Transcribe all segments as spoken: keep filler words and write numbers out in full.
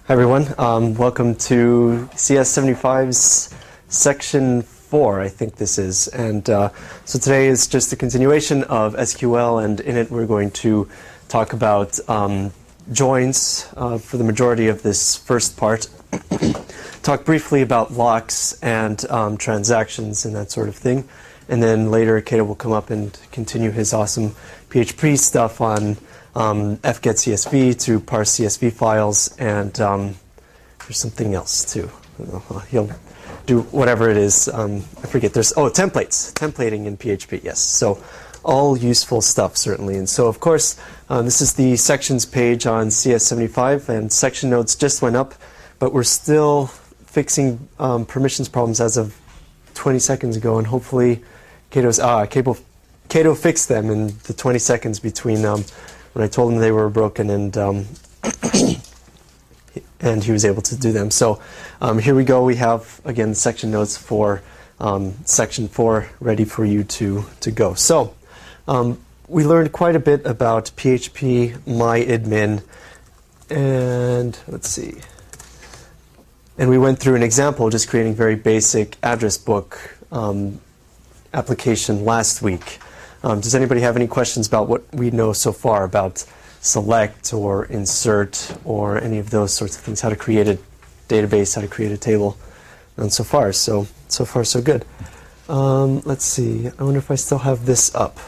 Hi everyone, um, welcome to C S seventy-five's section four, I think this is. And uh, so today is just a continuation of S Q L, and in it we're going to talk about um, joins uh, for the majority of this first part. Talk briefly about locks and um, transactions and that sort of thing. And then later Cato will come up and continue his awesome P H P stuff on Um, fget C S V to parse C S V files, and um, there's something else too. He'll do whatever it is. Um, I forget. There's oh templates, templating in P H P. Yes, so all useful stuff certainly. And so of course uh, this is the sections page on C S seventy-five, and section notes just went up, but we're still fixing um, permissions problems as of twenty seconds ago, and hopefully Cato's ah Cato, Cato fixed them in the twenty seconds between. Um, when I told him they were broken, and um, and he was able to do them. So um, here we go. We have, again, section notes for um, section four ready for you to, to go. So um, we learned quite a bit about P H P MyAdmin, and let's see. And we went through an example just creating very basic address book um, application last week. Um, does anybody have any questions about what we know so far about select or insert or any of those sorts of things? How to create a database, how to create a table, and so far, so so far so good. Um, let's see. I wonder if I still have this up.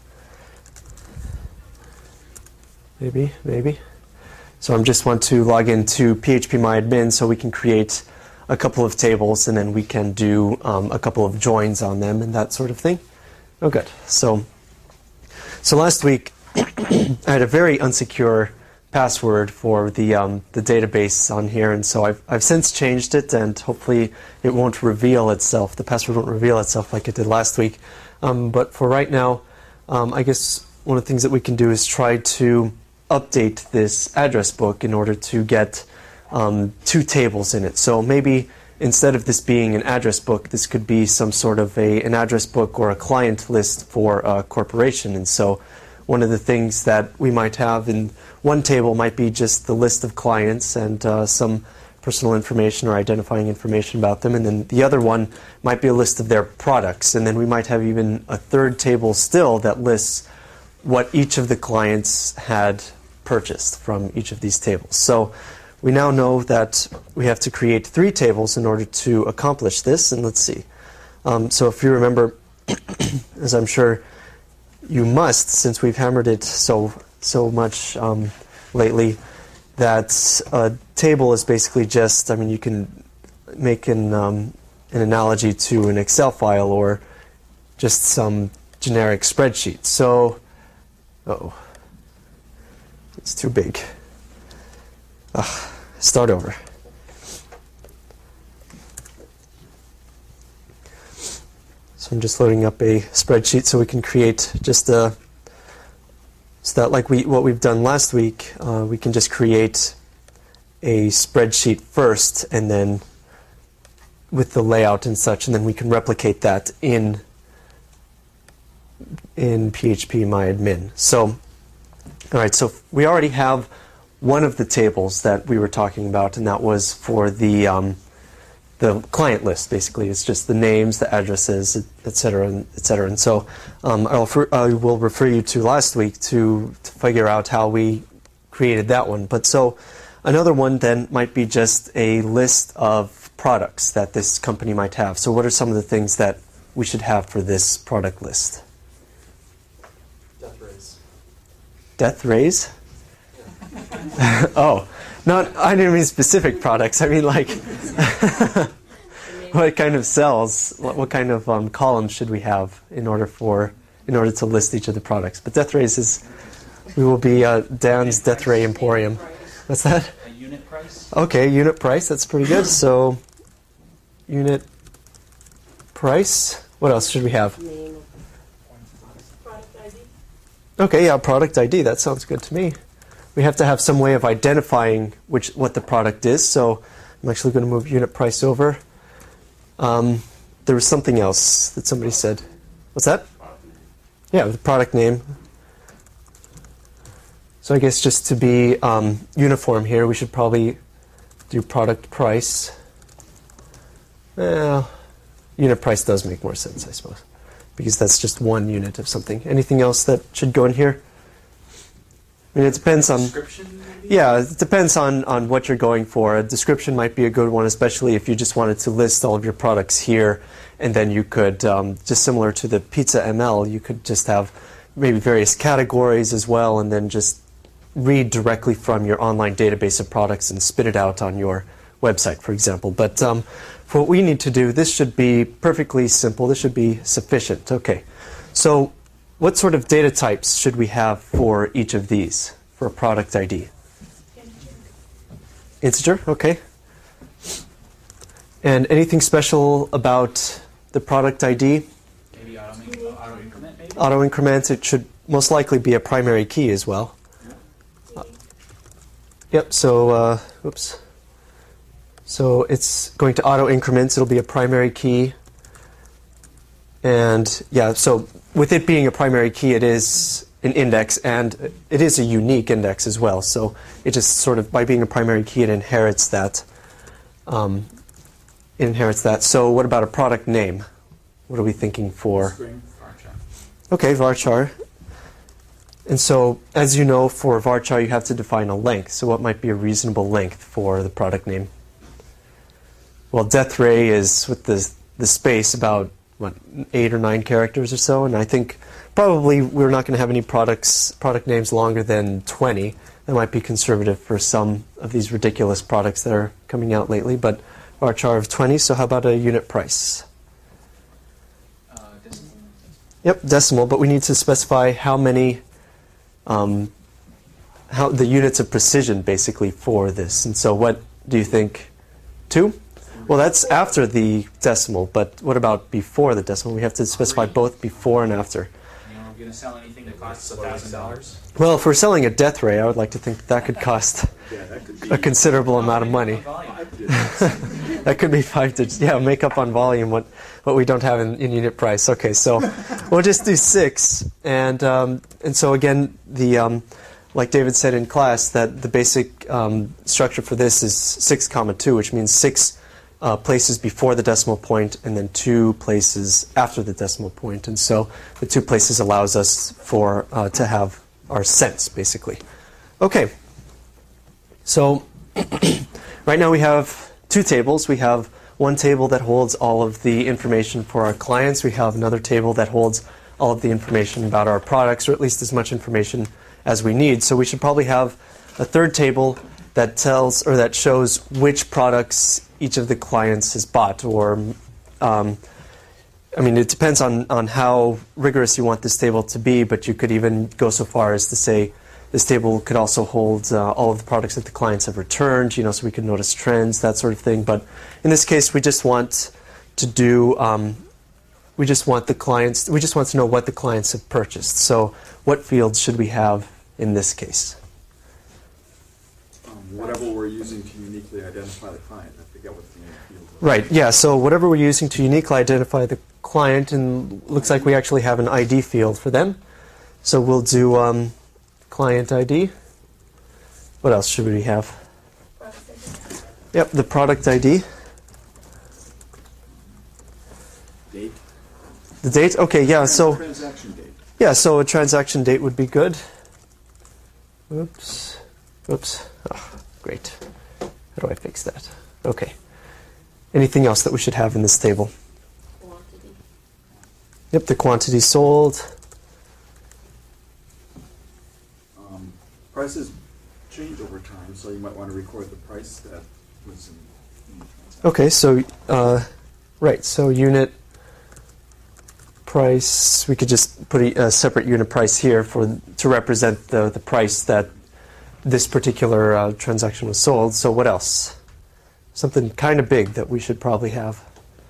Maybe, maybe. So I just want to log into P H P MyAdmin so we can create a couple of tables, and then we can do um, a couple of joins on them and that sort of thing. Oh, good. So, so last week I had a very unsecure password for the um, the database on here, and so I've I've since changed it, and hopefully it won't reveal itself. The password won't reveal itself like it did last week. Um, but for right now, um, I guess one of the things that we can do is try to update this address book in order to get um, two tables in it. So maybe instead of this being an address book, this could be some sort of a, an address book or a client list for a corporation. And so one of the things that we might have in one table might be just the list of clients and uh, some personal information or identifying information about them. And then the other one might be a list of their products. And then we might have even a third table still that lists what each of the clients had purchased from each of these tables. So we now know that we have to create three tables in order to accomplish this, and let's see. Um, so if you remember, as I'm sure you must, since we've hammered it so so much um, lately, that a table is basically just, I mean, you can make an, um, an analogy to an Excel file or just some generic spreadsheet. So, uh-oh, it's too big. Ugh, start over. So I'm just loading up a spreadsheet so we can create just a, so that like we what we've done last week, uh, we can just create a spreadsheet first, and then with the layout and such, and then we can replicate that in in P H P MyAdmin. So, all right, so we already have one of the tables that we were talking about, and that was for the um, the client list. Basically, it's just the names, the addresses, et cetera, and et cetera. And so, um, I'll refer, I will refer you to last week to to figure out how we created that one. But so, another one then might be just a list of products that this company might have. So, what are some of the things that we should have for this product list? Death rays. Death rays? Oh, not, I didn't mean specific products. I mean like what kind of cells, what, what kind of um, columns should we have in order for in order to list each of the products? But death rays is, we will be uh, Dan's Death Ray Emporium. What's that? A unit price. Okay, unit price. That's pretty good. So unit price. What else should we have? Product I D. Okay, yeah, product I D. That sounds good to me. We have to have some way of identifying which what the product is. So I'm actually going to move unit price over. Um, there was something else that somebody said. What's that? Yeah, the product name. So I guess just to be um, uniform here, we should probably do product price. Well, unit price does make more sense, I suppose, because that's just one unit of something. Anything else that should go in here? I mean, it depends on... Description, maybe? Yeah, it depends on, on what you're going for. A description might be a good one, especially if you just wanted to list all of your products here, and then you could, um, just similar to the Pizza M L, you could just have maybe various categories as well, and then just read directly from your online database of products and spit it out on your website, for example. But um, for what we need to do, this should be perfectly simple. This should be sufficient. Okay, so what sort of data types should we have for each of these for a product I D? Integer, okay. And anything special about the product I D? Maybe auto, auto increment, maybe? Auto increment, it should most likely be a primary key as well. Uh, yep, so, uh, oops. So it's going to auto increment, it'll be a primary key. And yeah, so with it being a primary key, it is an index, and it is a unique index as well. So it just sort of, by being a primary key, it inherits that. Um, it inherits that. So what about a product name? What are we thinking for? String, varchar. Okay, varchar. And so, as you know, for varchar, you have to define a length. So what might be a reasonable length for the product name? Well, death ray is, with the, the space, about, what, eight or nine characters or so. And I think probably we're not going to have any products, product names longer than twenty. That might be conservative for some of these ridiculous products that are coming out lately. But varchar of twenty, so how about a unit price? Uh, decimal. Yep, decimal, but we need to specify how many, um, how the units of precision basically for this. And so what do you think? Two? Well, that's after the decimal, but what about before the decimal? We have to specify both before and after. You know, we're going to sell anything that costs one thousand dollars? Well, if we're selling a death ray, I would like to think that, that could cost Yeah, that could be a considerable amount of money. five digits. That could be five digits. Yeah, make up on volume what, what we don't have in, in unit price. Okay, so we'll just do six. And um, and so again, the um, like David said in class, that the basic um, structure for this is six comma two, which means six uh, places before the decimal point and then two places after the decimal point. And so the two places allows us for uh, to have our cents, basically. Okay. So right now we have two tables. We have one table that holds all of the information for our clients. We have another table that holds all of the information about our products, or at least as much information as we need. So we should probably have a third table that tells or that shows which products each of the clients has bought. Or, um, I mean, it depends on, on how rigorous you want this table to be, but you could even go so far as to say this table could also hold uh, all of the products that the clients have returned, you know, so we can notice trends, that sort of thing. But in this case, we just want to do, um, we just want the clients, we just want to know what the clients have purchased. So what fields should we have in this case? Um, whatever we're using to uniquely identify the client. I forget what the name field was. Right, yeah, so whatever we're using to uniquely identify the client, and looks like we actually have an I D field for them. So we'll do um, client I D. What else should we have? Yep, the product I D. Date. The date? Okay, yeah, so Transaction date. yeah, so a transaction date would be good. Oops. Oops. Oh, great. How do I fix that? Okay. Anything else that we should have in this table? Quantity. Yep, the quantity sold. Um, prices change over time, so you might want to record the price that was in, in the transaction. Okay, so uh, right, so unit price. We could just put a, a separate unit price here for to represent the the price that this particular uh, transaction was sold. So what else? Something kind of big that we should probably have.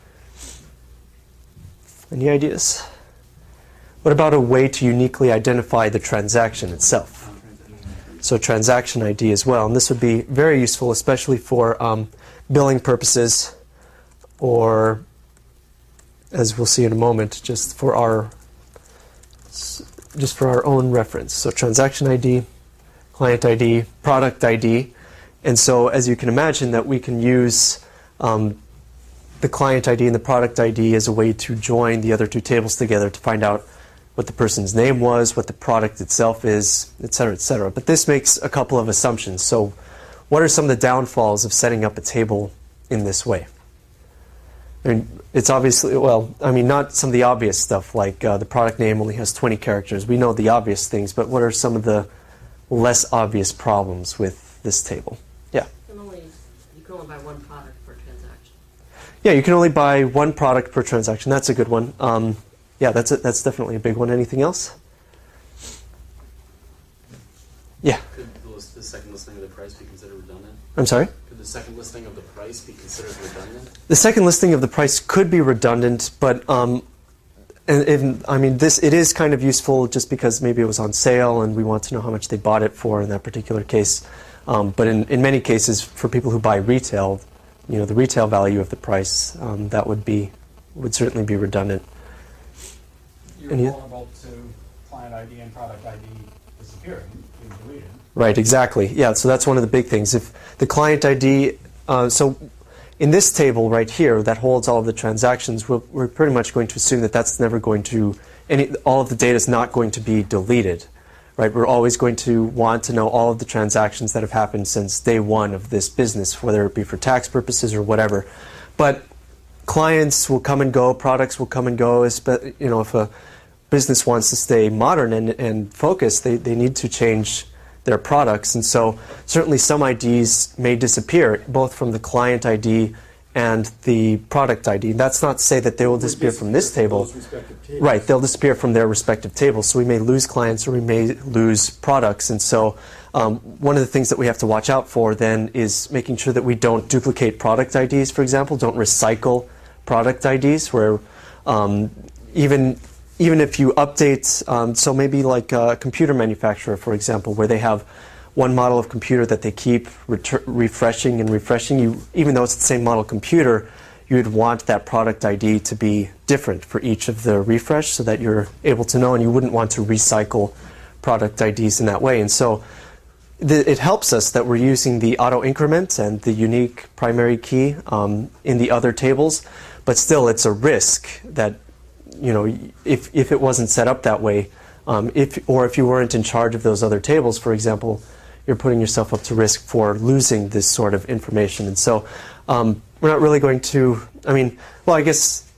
Any ideas? What about a way to uniquely identify the transaction itself? So transaction I D as well, and this would be very useful, especially for um, billing purposes, or, as we'll see in a moment, just for our just for our own reference. So transaction I D, client I D, product I D, And so as you can imagine that we can use um, the client I D and the product I D as a way to join the other two tables together to find out what the person's name was, what the product itself is, et cetera, et cetera. But this makes a couple of assumptions. So what are some of the downfalls of setting up a table in this way? I mean, it's obviously, well, I mean, not some of the obvious stuff, like uh, the product name only has twenty characters. We know the obvious things, but what are some of the less obvious problems with this table? Yeah? You can only, you can only buy one product per transaction. Yeah, you can only buy one product per transaction. That's a good one. Um, yeah, that's, a, that's definitely a big one. Anything else? Yeah? Could the, list, the second listing of the price be considered redundant? I'm sorry? Could the second listing of the price be considered redundant? The second listing of the price could be redundant, but um, and, and, I mean, this it is kind of useful just because maybe it was on sale and we want to know how much they bought it for in that particular case. Um, but in, in many cases, for people who buy retail, you know, the retail value of the price, um, that would be would certainly be redundant. You're Any- vulnerable to client I D and product I D disappearing, being deleted. Right, exactly. Yeah, so that's one of the big things. If the client I D, uh, so in this table right here that holds all of the transactions, we're, we're pretty much going to assume that that's never going to, any, all of the data is not going to be deleted. Right, we're always going to want to know all of the transactions that have happened since day one of this business, whether it be for tax purposes or whatever. But clients will come and go, products will come and go. You know, if a business wants to stay modern and, and focused, they, they need to change their products. And so certainly some I Ds may disappear, both from the client I D and the product I D. That's not to say that they will disappear from this table. Those respective tables. Right, they'll disappear from their respective tables. So we may lose clients or we may lose products. And so um, one of the things that we have to watch out for then is making sure that we don't duplicate product I Ds, for example, don't recycle product I Ds where um, even even if you update, um, so maybe like a computer manufacturer, for example, where they have one model of computer that they keep retur- refreshing and refreshing, you, even though it's the same model computer, you would want that product I D to be different for each of the refresh so that you're able to know, and you wouldn't want to recycle product I Ds in that way. And so the, it helps us that we're using the auto increment and the unique primary key um, in the other tables, but still it's a risk that, you know, if, if it wasn't set up that way, um, if or if you weren't in charge of those other tables, for example, you're putting yourself up to risk for losing this sort of information. And so um, we're not really going to, I mean, well, I guess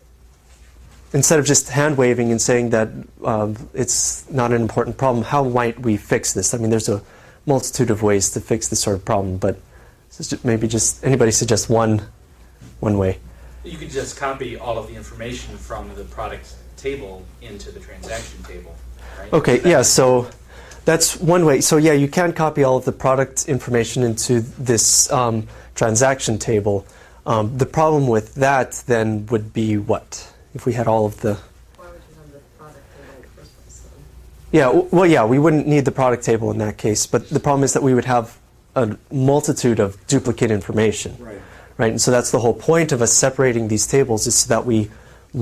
instead of just hand-waving and saying that um, it's not an important problem, how might we fix this? I mean, there's a multitude of ways to fix this sort of problem, but maybe just anybody suggest one, one way. You could just copy all of the information from the product table into the transaction table, right? Okay, That- yeah, so that's one way. So yeah, you can copy all of the product information into this um, transaction table. Um, the problem with that then would be what? If we had all of the... Why would you have the product table in the first place then? Yeah, w- well, yeah, we wouldn't need the product table in that case, but the problem is that we would have a multitude of duplicate information. Right. Right, and so that's the whole point of us separating these tables is so that we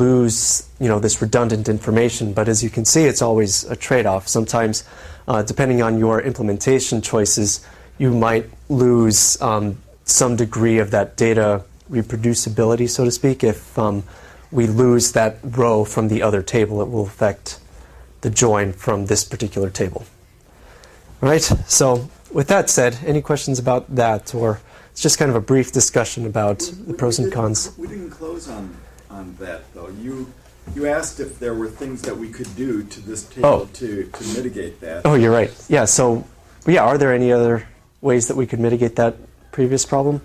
lose, you know, this redundant information. But as you can see, it's always a trade-off. Sometimes, uh, depending on your implementation choices, you might lose um, some degree of that data reproducibility, so to speak. If um, we lose that row from the other table, it will affect the join from this particular table. All right, so with that said, any questions about that, or it's just kind of a brief discussion about We- the we- pros we and didn't- cons. We didn't close on, on that, though. You you asked if there were things that we could do to this table Oh. to, to mitigate that. Oh, you're right. Yeah, so, yeah, are there any other ways that we could mitigate that previous problem?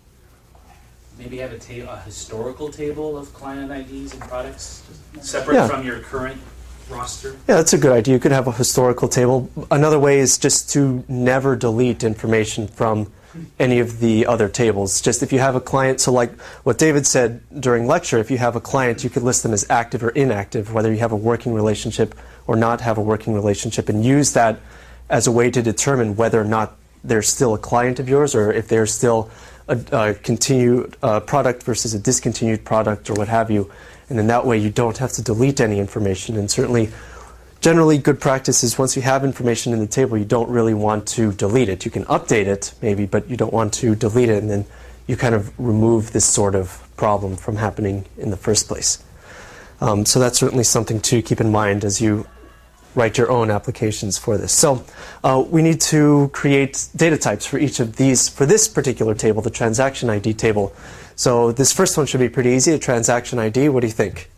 Maybe have a, ta- a historical table of client I Ds and products, separate Yeah. from your current roster. Yeah, that's a good idea. You could have a historical table. Another way is just to never delete information from any of the other tables. Just if you have a client, so like what David said during lecture, if you have a client, you could list them as active or inactive, whether you have a working relationship or not have a working relationship, and use that as a way to determine whether or not they're still a client of yours or if they're still a, a continued uh, product versus a discontinued product or what have you. And in that way, you don't have to delete any information. And certainly, generally good practice is once you have information in the table, you don't really want to delete it. You can update it maybe, but you don't want to delete it, and then you kind of remove this sort of problem from happening in the first place. Um, so that's certainly something to keep in mind as you write your own applications for this. So uh, we need to create data types for each of these, for this particular table, the transaction I D table. So this first one should be pretty easy, a transaction I D. What do you think?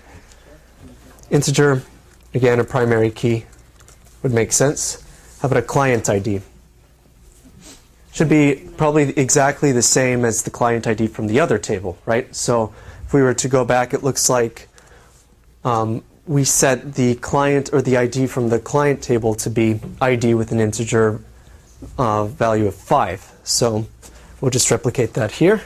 Integer, again, a primary key would make sense. How about a client I D? Should be probably exactly the same as the client I D from the other table, right? So if we were to go back, it looks like um, we set the client or the I D from the client table to be I D with an integer uh, value of five. So we'll just replicate that here.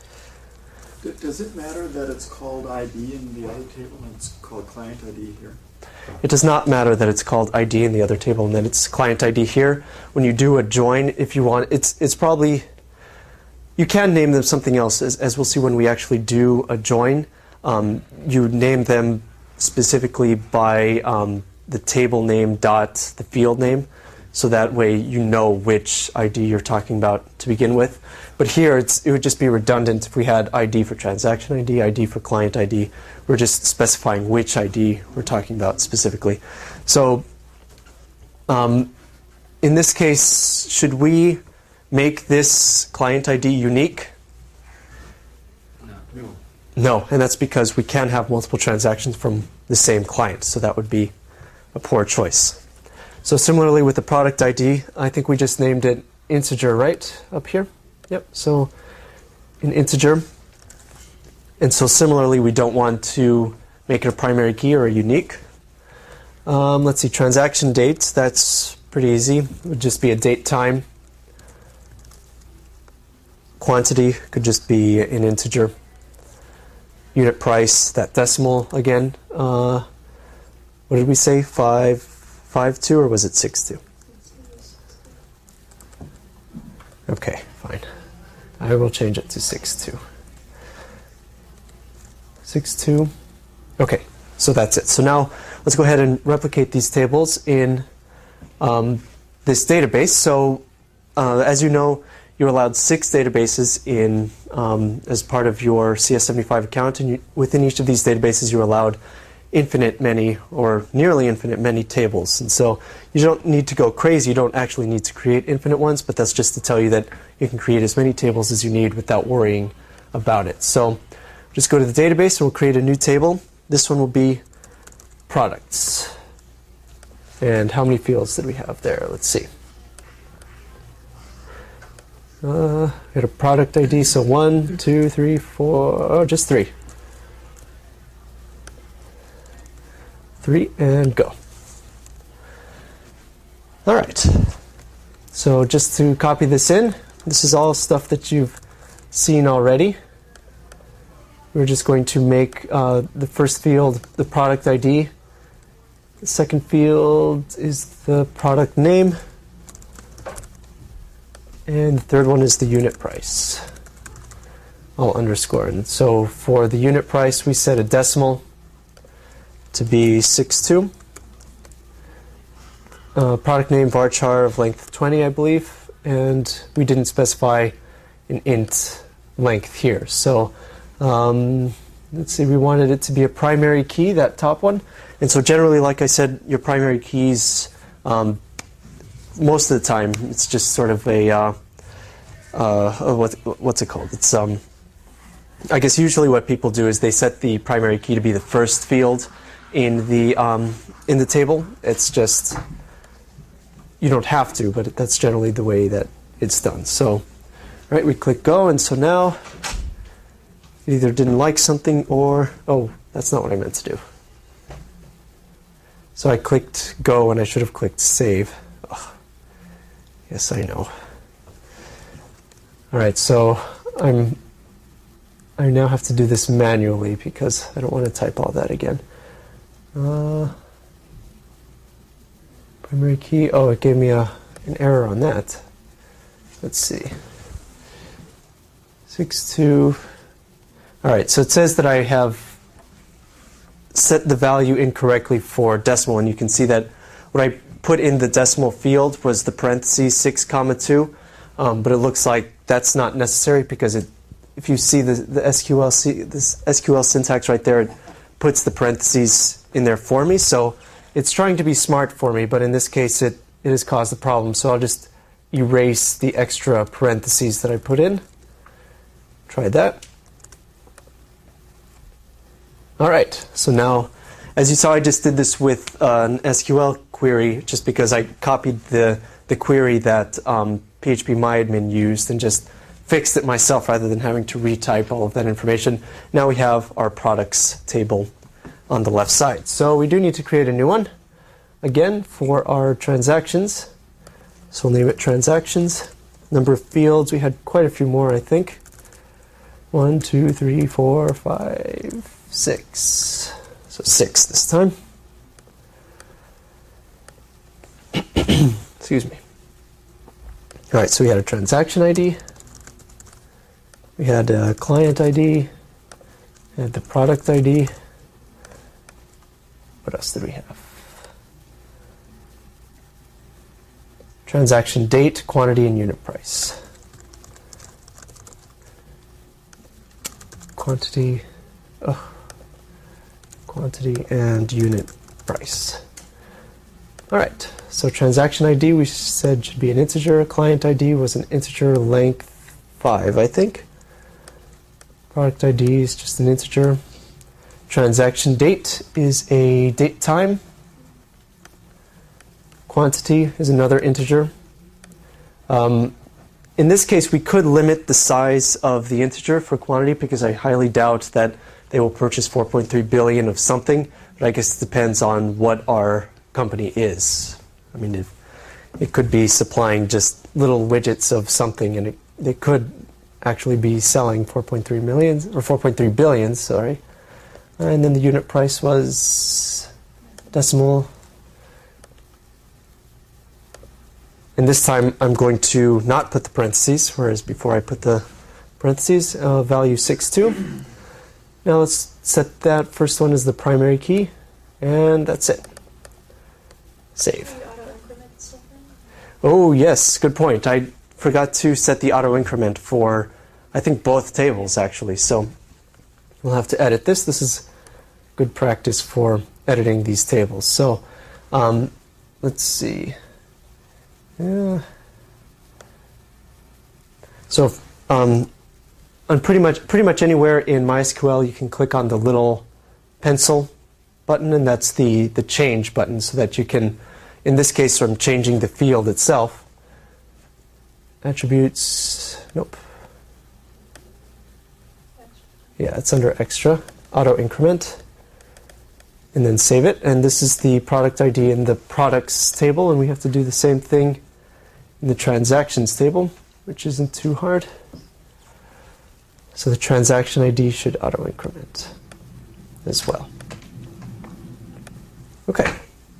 D- Does it matter that it's called I D in the other table and it's called client I D here? It does not matter that it's called I D in the other table and that it's client I D here. When you do a join, if you want, it's it's probably, you can name them something else, as, as we'll see when we actually do a join. Um, you name them specifically by um, the table name dot the field name, so that way you know which I D you're talking about to begin with. But here it's, it would just be redundant if we had I D for transaction I D, I D for client I D. We're just specifying which I D we're talking about specifically. So um, in this case, should we make this client I D unique? No. No. No, and that's because we can have multiple transactions from the same client, so that would be a poor choice. So similarly with the product I D, I think we just named it integer, right, up here? Yep, so an integer. And so similarly, we don't want to make it a primary key or a unique. Um, let's see, transaction date, that's pretty easy. It would just be a date time. Quantity could just be an integer. Unit price, that decimal again. Uh, what did we say? Five, five two, or was it six two? Okay, fine. I will change it to six two. six two. Okay, so that's it. So now let's go ahead and replicate these tables in um, this database. So uh, as you know, you're allowed six databases in um, as part of your C S seventy-five account, and you, within each of these databases you're allowed infinite many or nearly infinite many tables. And so you don't need to go crazy. You don't actually need to create infinite ones, but that's just to tell you that you can create as many tables as you need without worrying about it. So just go to the database and we'll create a new table. This one will be products. And how many fields did we have there? Let's see. Uh, we had a product I D, so one, two, three, four, oh, just three. Three, and go. All right. So just to copy this in, this is all stuff that you've seen already. We're just going to make uh, the first field the product I D. The second field is the product name. And the third one is the unit price. All underscored. And so for the unit price, we set a decimal to be six two. Uh, product name varchar of length twenty, I believe. And we didn't specify an int length here. So um, let's see, we wanted it to be a primary key, that top one. And so generally, like I said, your primary keys, um, most of the time, it's just sort of a, uh, uh, what, what's it called? It's, um, I guess usually what people do is they set the primary key to be the first field in the, um, in the table. It's just, you don't have to, but that's generally the way that it's done. So, all right, we click go, and so now it either didn't like something or, oh, that's not what I meant to do. So I clicked go and I should have clicked save. Ugh. Yes, I know. All right, so I'm, I now have to do this manually because I don't want to type all that again. Uh, primary key, oh, it gave me a, an error on that. Let's see. six two. All right, so it says that I have set the value incorrectly for decimal, and you can see that what I put in the decimal field was the parentheses six comma two, um, but it looks like that's not necessary because it, if you see the, the S Q L C, this S Q L syntax right there, it puts the parentheses in there for me. So it's trying to be smart for me, but in this case it, it has caused a problem. So I'll just erase the extra parentheses that I put in. Try that. All right, so now, as you saw, I just did this with uh, an S Q L query just because I copied the, the query that um, PHPMyAdmin used and just fixed it myself rather than having to retype all of that information. Now we have our products table on the left side. So we do need to create a new one, again, for our transactions. So we'll name it transactions. Number of fields, we had quite a few more, I think. One, two, three, four, five, six. So six this time. Excuse me. All right, so we had a transaction I D. We had a client I D. We had the product I D. What else did we have? Transaction date, quantity, and unit price. Quantity, oh, quantity, and unit price. All right, so transaction I D we said should be an integer. Client I D was an integer length five, I think. Product I D is just an integer. Transaction date is a date time. Quantity is another integer. Um, in this case, we could limit the size of the integer for quantity because I highly doubt that they will purchase four point three billion of something, but I guess it depends on what our company is. I mean, if it could be supplying just little widgets of something, and it, they could actually be selling four point three million or four point three billion, sorry. And then the unit price was decimal. And this time I'm going to not put the parentheses, whereas before I put the parentheses, uh, value six two. Now let's set that first one as the primary key, and that's it. Save. Oh yes, good point. I forgot to set the auto increment for, I think, both tables actually. So we'll have to edit this. This is good practice for editing these tables. So um, let's see. Yeah. So um, on pretty much pretty much anywhere in MySQL, you can click on the little pencil button, and that's the the change button, so that you can, in this case, I'm changing the field itself. Attributes, nope. Yeah, it's under extra, auto increment, and then save it. And this is the product I D in the products table, and we have to do the same thing in the transactions table, which isn't too hard. So the transaction I D should auto increment as well. Okay.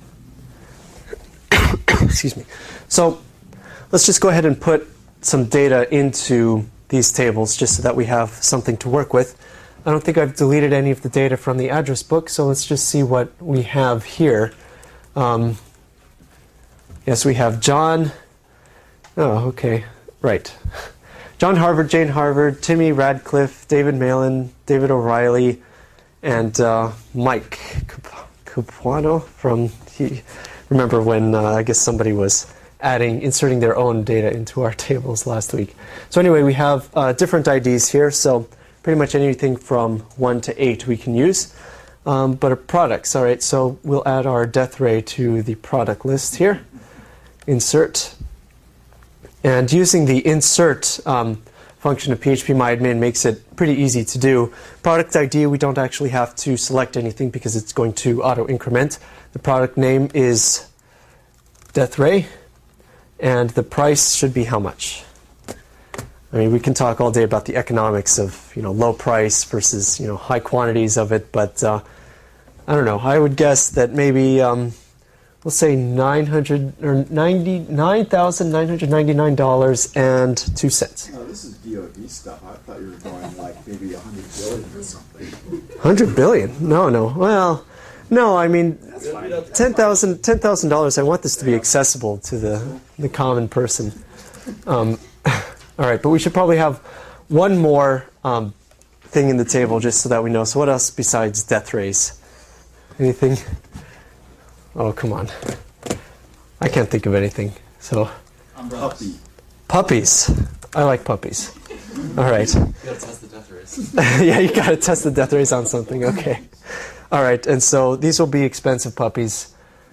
Excuse me. So let's just go ahead and put some data into these tables just so that we have something to work with. I don't think I've deleted any of the data from the address book, so let's just see what we have here. Um, yes, we have John. Oh, okay. Right. John Harvard, Jane Harvard, Timmy Radcliffe, David Malin, David O'Reilly, and uh, Mike Capuano from, he, remember when uh, I guess somebody was adding, inserting their own data into our tables last week. So anyway, we have uh, different I Ds here, so pretty much anything from one to eight we can use. Um, but our products, all right, so we'll add our death ray to the product list here. Insert. And using the insert um, function of PHPMyAdmin makes it pretty easy to do. Product I D, we don't actually have to select anything because it's going to auto-increment. The product name is deathray, and the price should be how much? I mean, we can talk all day about the economics of, you know, low price versus, you know, high quantities of it, but uh, I don't know. I would guess that maybe um, we'll say nine hundred or ninety nine thousand nine hundred ninety nine dollars and two cents. No, this is D D O D stuff. I thought you were going like maybe a hundred billion or something. one hundred billion? No, no. Well, no, I mean, ten thousand ten thousand dollars. I want this to be accessible to the, the common person. Um, all right, but we should probably have one more um, thing in the table just so that we know. So what else besides death rays? Anything? Oh, come on. I can't think of anything. So Puppy. puppies. I like puppies. All right. You gotta test the death race. Yeah, you gotta test the death rays on something. Okay. All right, and so these will be expensive puppies.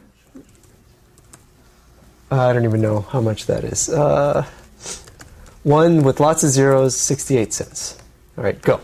Uh, I don't even know how much that is. Uh, one with lots of zeros, sixty-eight cents. All right, go.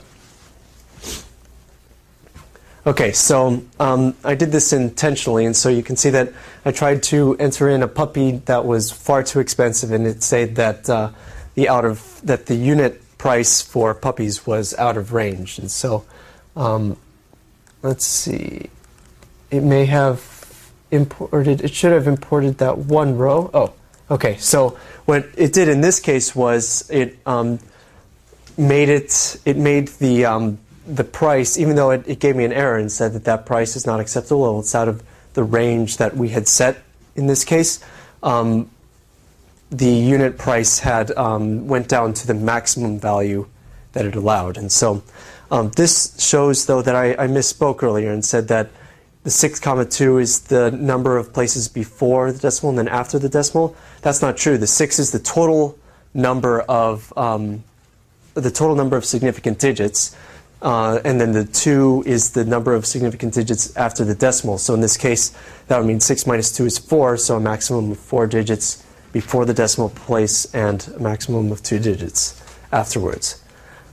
Okay, so um, I did this intentionally, and so you can see that I tried to enter in a puppy that was far too expensive, and it said that uh, the out of that the unit price for puppies was out of range, and so um, let's see, it may have imported. It should have imported that one row. Oh, okay. So what it did in this case was it um, made it. It made the um, the price, even though it, it gave me an error and said that that price is not acceptable, well, it's out of the range that we had set in this case. Um, the unit price had um, went down to the maximum value that it allowed. And so um, this shows, though, that I, I misspoke earlier and said that the six comma two is the number of places before the decimal and then after the decimal. That's not true. The six is the total number of um, the total number of significant digits. Uh, and then the two is the number of significant digits after the decimal. So in this case, that would mean six minus two is four, so a maximum of four digits before the decimal place and a maximum of two digits afterwards.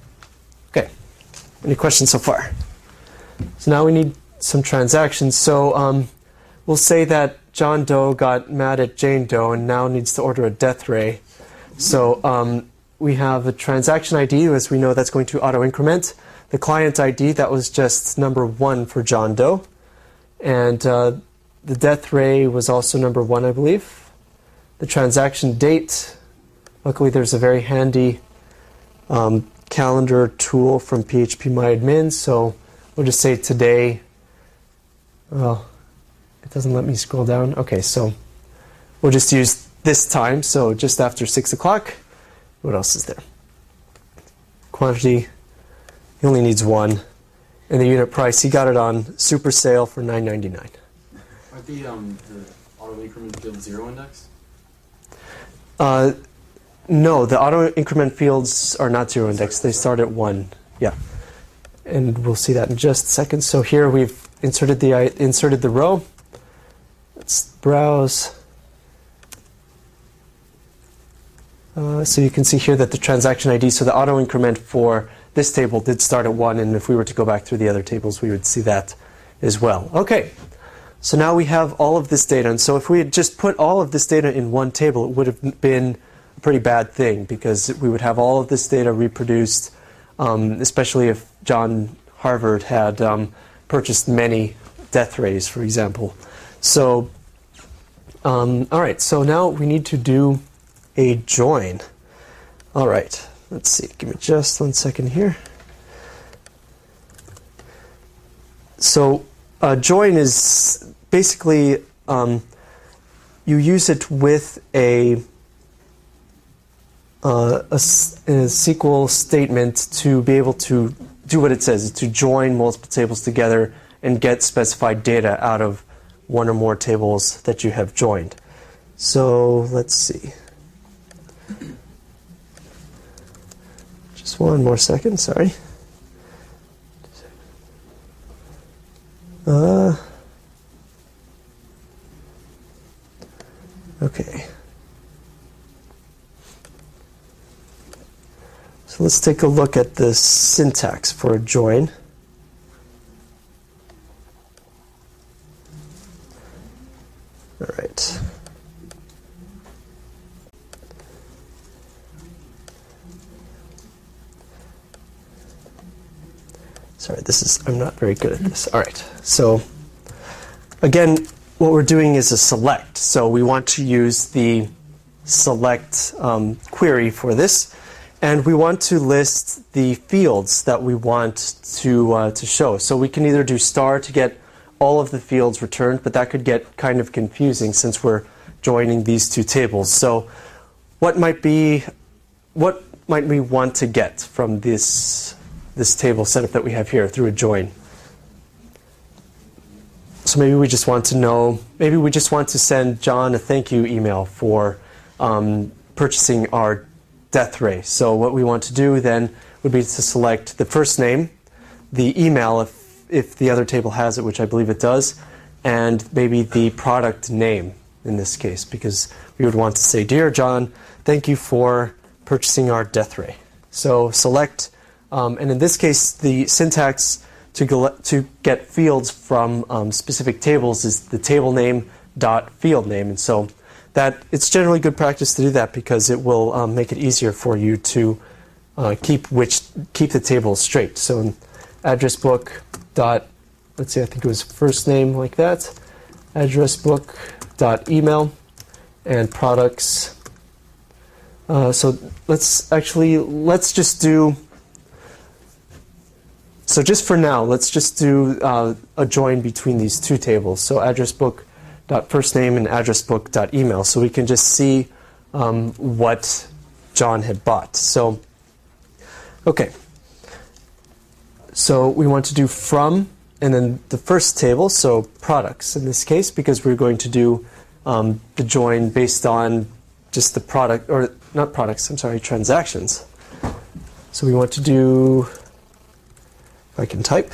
Okay, any questions so far? So now we need some transactions. So um, we'll say that John Doe got mad at Jane Doe and now needs to order a death ray. So um, we have a transaction I D, as we know that's going to auto-increment. The client I D, that was just number one for John Doe. And uh, the death ray was also number one, I believe. The transaction date, luckily there's a very handy um, calendar tool from P H P My Admin. So we'll just say today. Well, it doesn't let me scroll down. Okay, so we'll just use this time. So just after six o'clock. What else is there? Quantity. He only needs one. And the unit price, he got it on super sale for nine ninety-nine. Are the, um, the auto increment field zero index? Uh, no, the auto increment fields are not zero index. They start at one. Yeah. And we'll see that in just a second. So here we've inserted the, uh, inserted the row. Let's browse. Uh, so you can see here that the transaction I D, so the auto increment for this table did start at one, and if we were to go back through the other tables, we would see that as well. Okay, so now we have all of this data, and so if we had just put all of this data in one table, it would have been a pretty bad thing, because we would have all of this data reproduced, um, especially if John Harvard had um, purchased many death rays, for example. So, um, all right, so now we need to do a join. All right. Let's see, give me just one second here. So uh, join is basically, um, you use it with a, uh, a, a S Q L statement to be able to do what it says, to join multiple tables together and get specified data out of one or more tables that you have joined. So let's see. Just one more second, sorry. Uh, okay. So let's take a look at the syntax for a join. All right. Sorry, this is, I'm not very good at this. All right, so again, what we're doing is a select. So we want to use the select um, query for this. and we want to list the fields that we want to, uh, to show. So we can either do star to get all of the fields returned, but that could get kind of confusing since we're joining these two tables. So what might be, what might we want to get from this, this table setup that we have here through a join? So maybe we just want to know, maybe we just want to send John a thank you email for um, purchasing our death ray. So what we want to do then would be to select the first name, the email if, if the other table has it, which I believe it does, and maybe the product name in this case, because we would want to say, Dear John, thank you for purchasing our death ray. So select, um, and in this case, the syntax to, go, to get fields from um, specific tables is the table name dot field name. And so that it's generally good practice to do that because it will um, make it easier for you to uh, keep which keep the table straight. So in address book dot, let's see, I think it was first name like that, address book dot email, and products. Uh, so let's actually let's just do. So just for now, let's just do uh, a join between these two tables. So address book dot first name and address book dot email. So we can just see um, what John had bought. So okay. So we want to do from, and then the first table, so products in this case, because we're going to do um, the join based on just the product, or not products, I'm sorry, transactions. So we want to do, if I can type.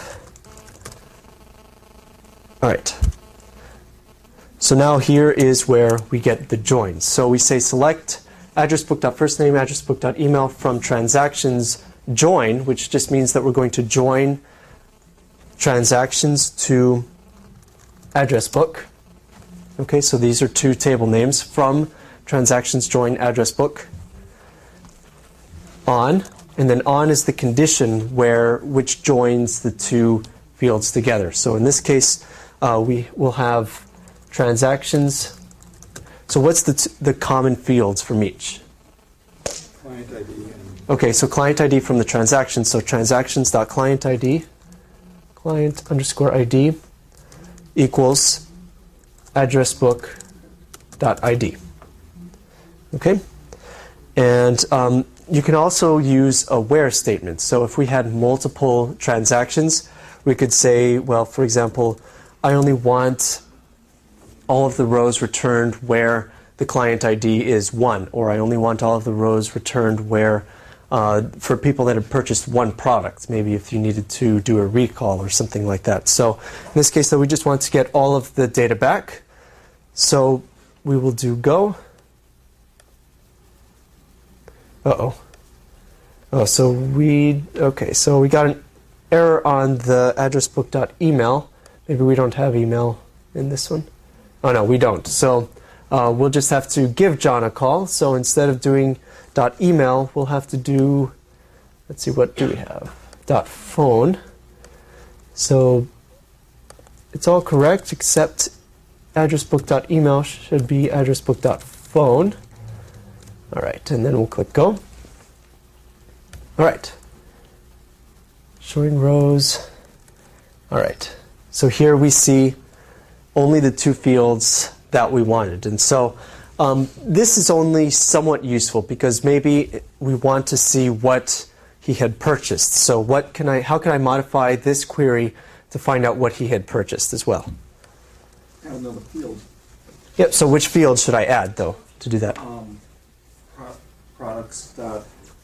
All right. So now here is where we get the joins. So we say select address book dot first name, address book dot email from transactions join, which just means that we're going to join transactions to address book. Okay, so these are two table names from transactions join address book on, and then on is the condition where which joins the two fields together. So in this case, uh, we will have transactions. So what's the t the common fields from each? Client I D. And Okay, so client I D from the transaction. So transactions.client ID, client underscore I D equals address book dot I D. Okay, and um, you can also use a where statement. So if we had multiple transactions, we could say, well, for example, I only want all of the rows returned where the client I D is one, or I only want all of the rows returned where uh, for people that have purchased one product, maybe if you needed to do a recall or something like that. So in this case, though, we just want to get all of the data back. So we will do go. Uh-oh. Oh, so we, okay, so we got an error on the address book dot email. Maybe we don't have email in this one. Oh, no, we don't. So uh, we'll just have to give John a call. So instead of doing dot email, we'll have to do, let's see, what do we have? Dot phone. So it's all correct except address book dot email should be address book dot phone. All right, and then we'll click go. All right. Showing rows. All right. So here we see only the two fields that we wanted. And so um, this is only somewhat useful because maybe we want to see what he had purchased. So what can I, how can I modify this query to find out what he had purchased as well? add another field. Yep, so which field should I add, though, to do that? Um, pro products dot,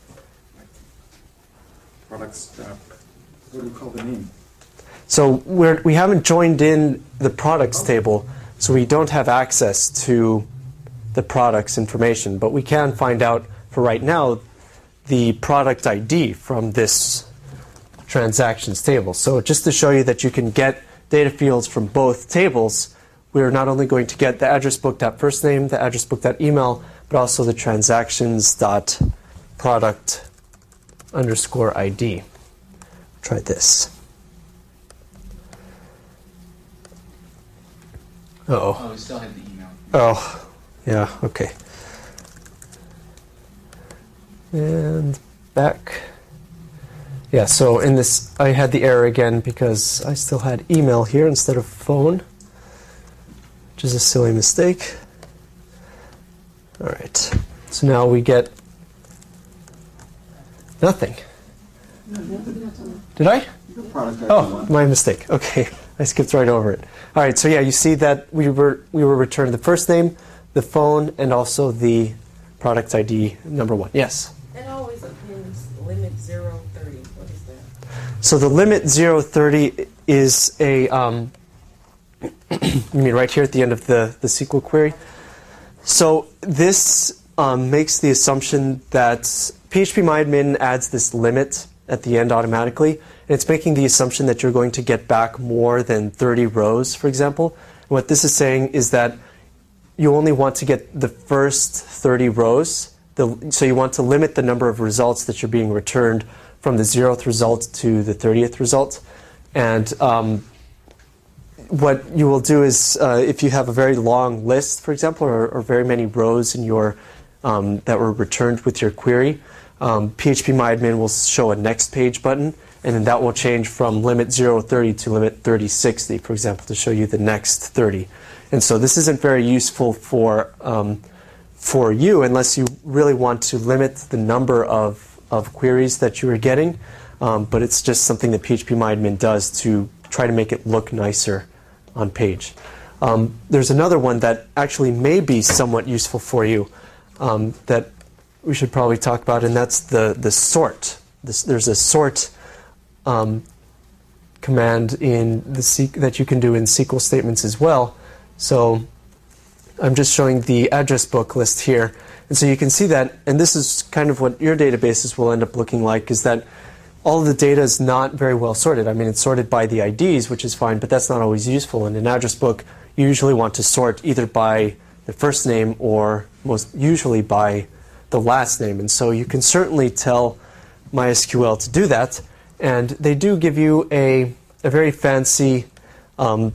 products dot, what do you call the name? So we're, we haven't joined in the products table, so we don't have access to the products information, but we can find out for right now the product I D from this transactions table. So just to show you that you can get data fields from both tables, we're not only going to get the address book.first name, the address book.email, but also the transactions.product underscore I D. Try this. Uh-oh. Oh, we still have the email. Oh, yeah, okay. And back. Yeah, so in this, I had the error again because I still had email here instead of phone, which is a silly mistake. All right, so now we get nothing. Did I? Your product I D Oh, one. my mistake. Okay, I skipped right over it. All right, so yeah, you see that we were we were returned the first name, the phone, and also the product I D number one. Yes. It always appends limit zero thirty. What is that? So the limit zero thirty is a um, you mean right here at the end of the the S Q L query. So this um, makes the assumption that PHPMyAdmin adds this limit at the end automatically, and it's making the assumption that you're going to get back more than thirty rows, for example. And what this is saying is that you only want to get the first thirty rows, the, so you want to limit the number of results that you're being returned from the zeroth result to the thirtieth result. And um, what you will do is, uh, if you have a very long list, for example, or, or very many rows in your um, that were returned with your query, um, PHPMyAdmin will show a next page button, and then that will change from limit zero thirty to limit thirty sixty, for example, to show you the next thirty. And so this isn't very useful for um, for you unless you really want to limit the number of, of queries that you are getting, um, but it's just something that PHPMyAdmin does to try to make it look nicer on page. Um, there's another one that actually may be somewhat useful for you um, that we should probably talk about, and that's the, the sort. This, there's a sort um, command in the C that you can do in S Q L statements as well. So I'm just showing the address book list here. And so you can see that, and this is kind of what your databases will end up looking like, is that all of the data is not very well sorted. I mean, it's sorted by the I Ds, which is fine, but that's not always useful. In an address book, you usually want to sort either by the first name or most usually by the last name. And so you can certainly tell MySQL to do that. And they do give you a, a very fancy, um,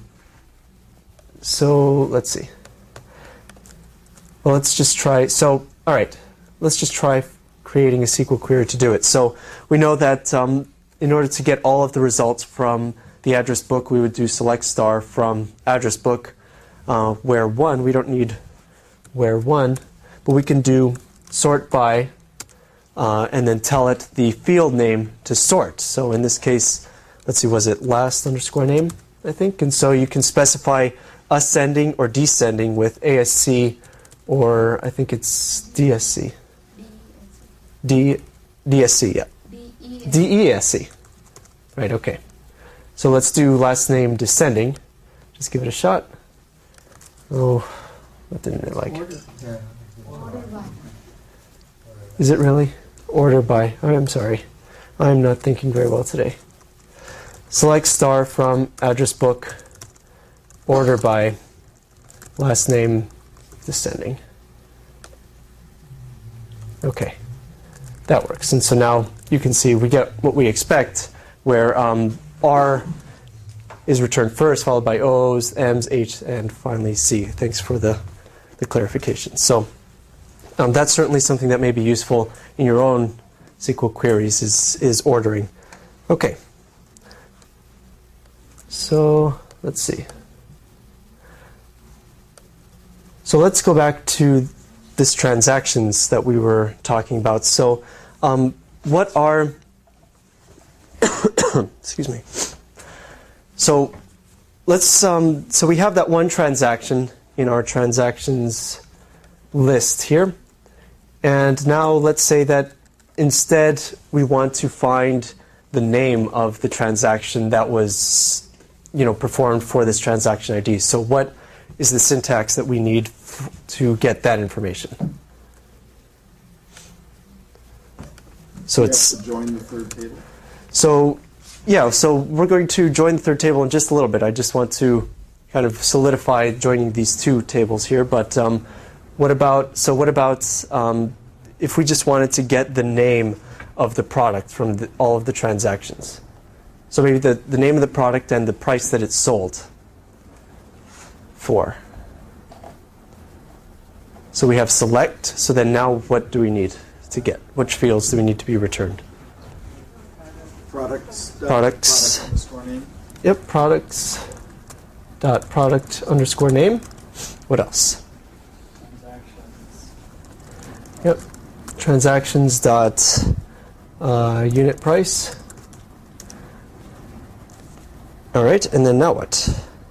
so let's see. Well, let's just try, so, all right, let's just try creating a S Q L query to do it. So we know that um, in order to get all of the results from the address book, we would do select star from address book, uh, where one, we don't need where one, but we can do sort by, uh, and then tell it the field name to sort. So in this case, let's see, was it last underscore name, I think? And so you can specify ascending or descending with A S C, or I think it's D S C. D, DSC, yeah. D E S C. Right, okay. So let's do last name descending. Just give it a shot. Oh, what didn't it like? Is it really? Order by. Oh, I'm sorry. I'm not thinking very well today. Select star from address book, order by, last name descending. Okay. That works. And so now you can see we get what we expect, where um, R is returned first, followed by O's, M's, H, and finally C. Thanks for the, the clarification. So um, that's certainly something that may be useful in your own S Q L queries, is, is ordering. Okay. So let's see. So let's go back to this transactions that we were talking about. So um, what are, excuse me. So let's, um, so we have that one transaction in our transactions list here. And now let's say that instead we want to find the name of the transaction that was, you know, performed for this transaction I D. So what is the syntax that we need f to get that information? So You it's have to join the third table. so yeah. So we're going to join the third table in just a little bit. I just want to kind of solidify joining these two tables here. But um, what about so what about um, if we just wanted to get the name of the product from the, all of the transactions? So maybe the, the name of the product and the price that it's sold for. So we have select. So then now what do we need? to get? Which fields do we need to be returned? Products. dot Products. Product underscore name. Yep, products dot product underscore name. What else? Transactions. Yep, transactions dot uh, unit price. All right, and then now what?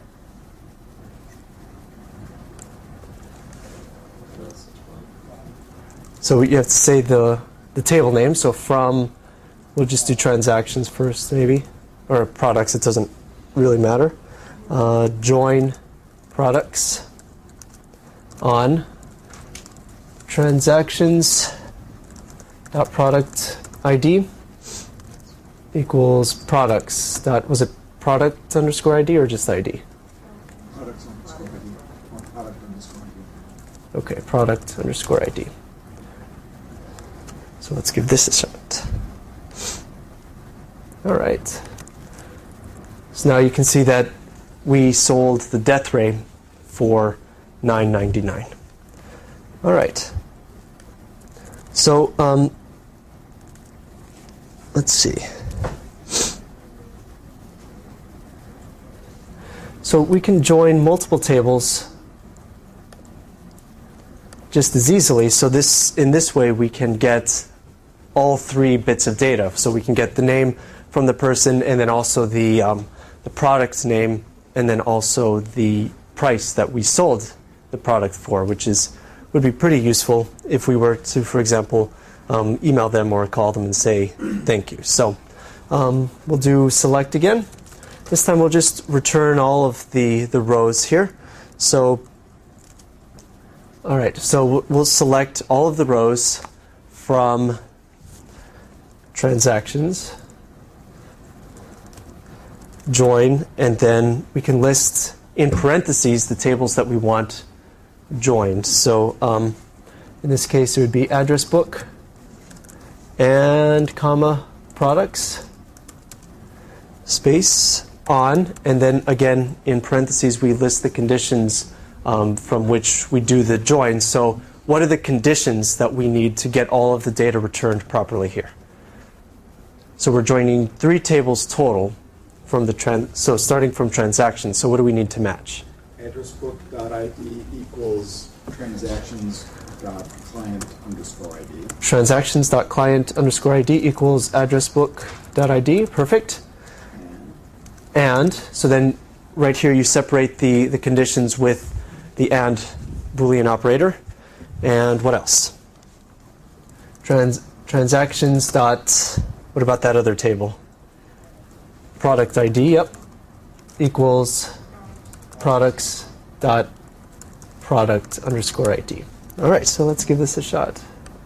So you have to say the the table name. So from, we'll just do transactions first, maybe, or products. It doesn't really matter. Uh, join products on transactions dot product I D equals products dot, was it product underscore I D or just I D? Products underscore I D. Or product underscore I D. Okay, product underscore I D. So let's give this a shot. All right. So now you can see that we sold the death ray for nine ninety-nine. All right. So um, let's see. So we can join multiple tables just as easily. So this, in this way, we can get all three bits of data. So we can get the name from the person, and then also the um, the product's name, and then also the price that we sold the product for, which is would be pretty useful if we were to, for example, um, email them or call them and say thank you. So um, we'll do select again. This time we'll just return all of the the rows here. So all right, so we'll select all of the rows from transactions, join, and then we can list in parentheses the tables that we want joined. So um, in this case, it would be address book and comma products space on, and then again in parentheses we list the conditions um, from which we do the join. So what are the conditions that we need to get all of the data returned properly here? So we're joining three tables total from the trans. So starting from transactions. So what do we need to match? Address book dot I D equals transactions dot client underscore I D. Transactions dot client underscore I D equals address book dot I D. Perfect. And so then right here you separate the the conditions with the and Boolean operator. And what else? Trans transactions dot. What about that other table? Product I D, yep, equals products dot product underscore I D. All right, so let's give this a shot.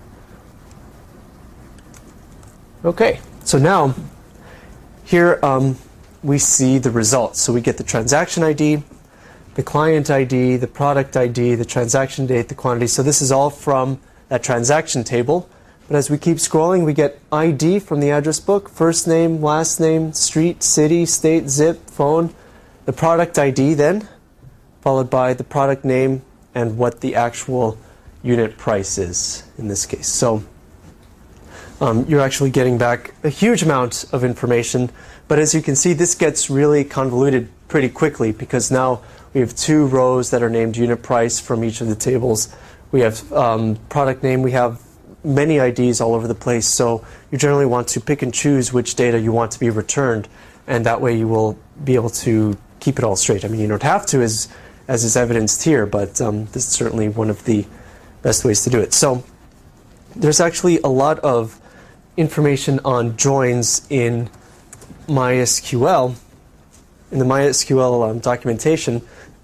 Okay, so now here um, we see the results. So we get the transaction I D, the client I D, the product I D, the transaction date, the quantity. So this is all from that transaction table. But as we keep scrolling, we get I D from the address book, first name, last name, street, city, state, zip, phone, the product I D then, followed by the product name and what the actual unit price is in this case. So um, you're actually getting back a huge amount of information. But as you can see, this gets really convoluted pretty quickly because now we have two rows that are named unit price from each of the tables. We have um, product name, we have many I Ds all over the place, so you generally want to pick and choose which data you want to be returned, and that way you will be able to keep it all straight. I mean, you don't have to, as as is evidenced here, but um, this is certainly one of the best ways to do it. So there's actually a lot of information on joins in MySQL, in the MySQL um, documentation,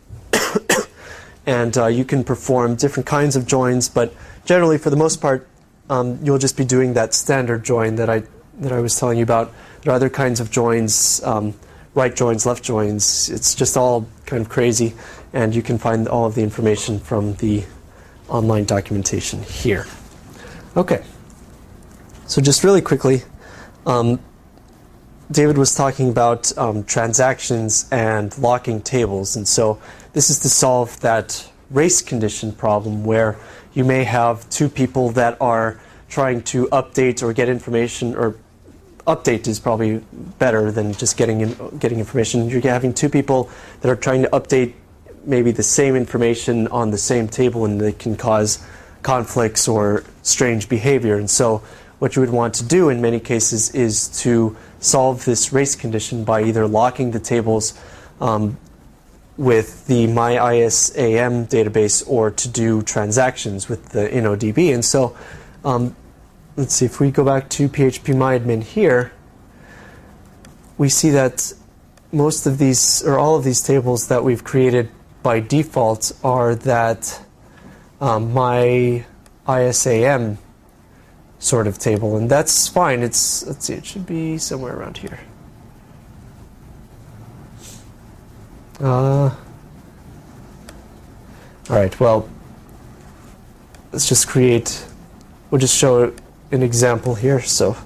and uh, you can perform different kinds of joins, but generally, for the most part, Um, you'll just be doing that standard join that I that I was telling you about. There are other kinds of joins, um, right joins, left joins. It's just all kind of crazy, and you can find all of the information from the online documentation here. Okay, so just really quickly, um, David was talking about um, transactions and locking tables, and so this is to solve that race condition problem where you may have two people that are trying to update or get information, or update is probably better than just getting in, getting information. You're having two people that are trying to update maybe the same information on the same table, and they can cause conflicts or strange behavior. And so what you would want to do in many cases is to solve this race condition by either locking the tables um, with the MyISAM database, or to do transactions with the InnoDB. And so um, let's see, if we go back to PHPMyAdmin here, we see that most of these, or all of these tables that we've created by default are that um, MyISAM sort of table, and that's fine. It's, let's see, it should be somewhere around here. Uh, all right, well, let's just create, we'll just show an example here. So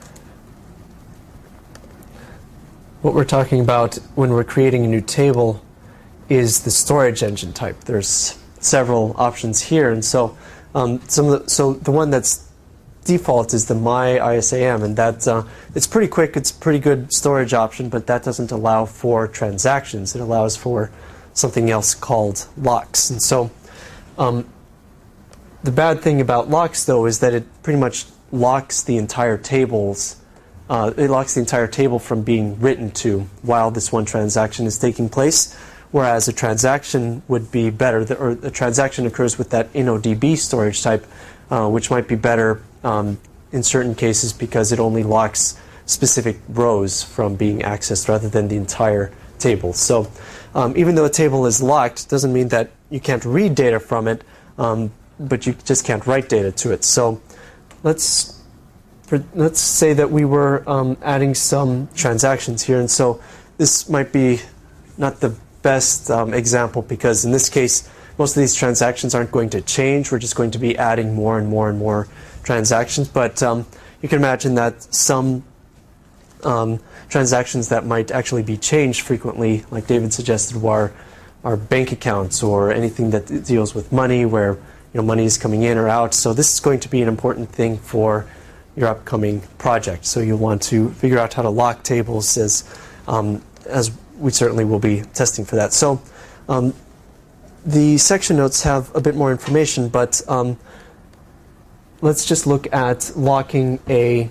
what we're talking about when we're creating a new table is the storage engine type. There's several options here, and so um, some of the, so the one that's default is the MyISAM, and that uh, it's pretty quick. It's a pretty good storage option, but that doesn't allow for transactions. It allows for something else called locks. And so um, the bad thing about locks, though, is that it pretty much locks the entire tables. Uh, it locks the entire table from being written to while this one transaction is taking place. Whereas a transaction would be better, or a transaction occurs with that InnoDB storage type, uh, which might be better um, in certain cases because it only locks specific rows from being accessed rather than the entire table. So um, even though a table is locked, doesn't mean that you can't read data from it, um, but you just can't write data to it. So let's for, let's say that we were um, adding some transactions here, and so this might be not the best um, example, because in this case most of these transactions aren't going to change. We're just going to be adding more and more and more transactions, but um, you can imagine that some um, transactions that might actually be changed frequently, like David suggested, are, are bank accounts or anything that deals with money, where you know money is coming in or out. So this is going to be an important thing for your upcoming project. So you'll want to figure out how to lock tables, as um, as we certainly will be testing for that. So um, the section notes have a bit more information, but um, let's just look at locking a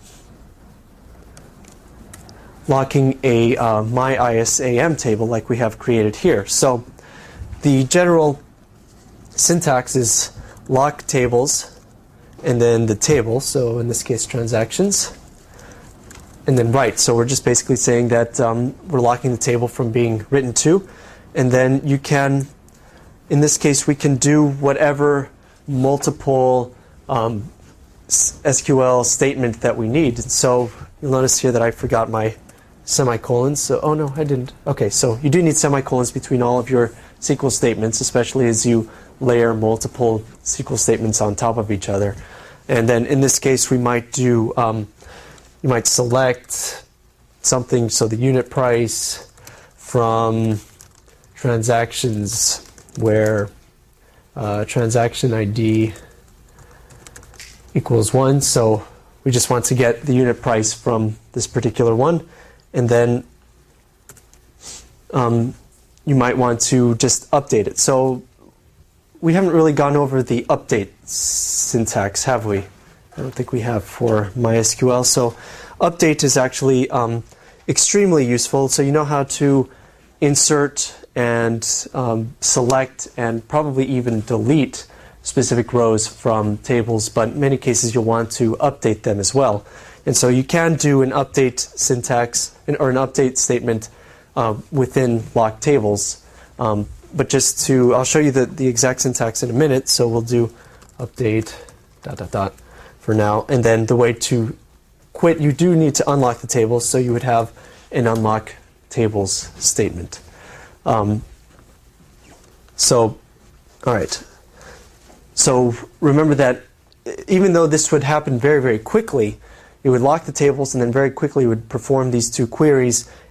locking a uh, MyISAM table like we have created here. So the general syntax is lock tables and then the table, so in this case transactions, and then write. So we're just basically saying that um, we're locking the table from being written to, and then you can, in this case, we can do whatever multiple um, S Q L statement that we need. So you'll notice here that I forgot my semicolons. So, oh no, I didn't. Okay, so you do need semicolons between all of your S Q L statements, especially as you layer multiple S Q L statements on top of each other. And then in this case, we might do, um, you might select something, so the unit price from transactions where uh, transaction I D equals one. So we just want to get the unit price from this particular one. And then um, you might want to just update it. So we haven't really gone over the update syntax, have we? I don't think we have for MySQL. So update is actually um, extremely useful. So you know how to insert and um, select and probably even delete specific rows from tables, but in many cases you'll want to update them as well. And so you can do an update syntax or an update statement uh, within locked tables. Um, but just to, I'll show you the, the exact syntax in a minute. So we'll do update dot dot dot for now. And then the way to quit, you do need to unlock the tables. So you would have an unlock tables statement. Um, so, all right. So remember that even though this would happen very, very quickly, it would lock the tables and then very quickly would perform these two queries,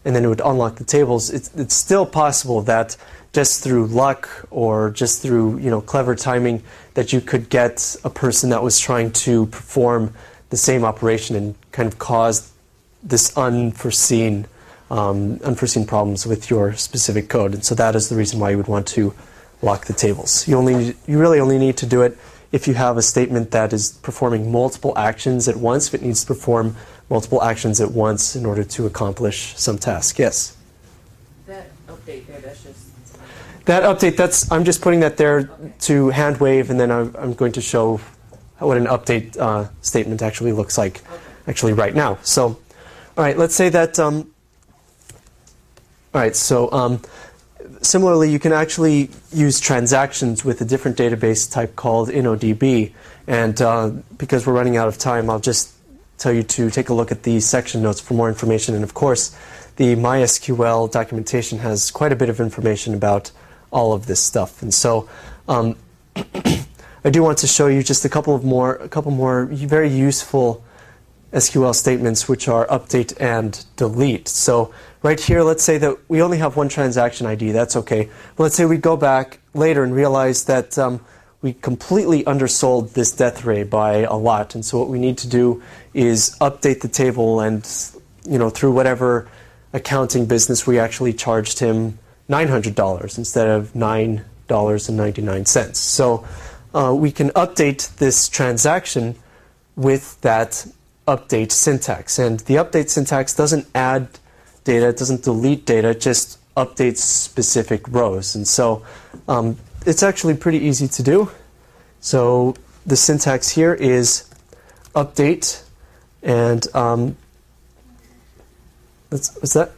and then it would unlock the tables. It's, it's still possible that just through luck or just through, you know, clever timing, that you could get a person that was trying to perform the same operation and kind of cause this unforeseen um, unforeseen problems with your specific code. And so that is the reason why you would want to lock the tables. You only you really only need to do it if you have a statement that is performing multiple actions at once. If it needs to perform multiple actions at once in order to accomplish some task. Yes. That update there, that's just. That update, that's I'm just putting that there Okay. to hand wave, and then I'm, I'm going to show what an update uh, statement actually looks like, Okay. actually right now. So, all right, let's say that. Um, all right, so um, similarly, you can actually use transactions with a different database type called InnoDB, and uh, because we're running out of time, I'll just tell you to take a look at the section notes for more information. And of course, the MySQL documentation has quite a bit of information about all of this stuff. And so um, I do want to show you just a couple of more, a couple more very useful S Q L statements, which are update and delete. So right here, let's say that we only have one transaction I D. That's okay. But let's say we go back later and realize that um, we completely undersold this death ray by a lot. And so what we need to do is update the table, and you know, through whatever accounting business, we actually charged him nine hundred dollars instead of nine dollars and ninety-nine cents. So uh, we can update this transaction with that update syntax. And the update syntax doesn't add data, it doesn't delete data, it just updates specific rows. And so um, it's actually pretty easy to do. So the syntax here is update, and um, what's, what's that?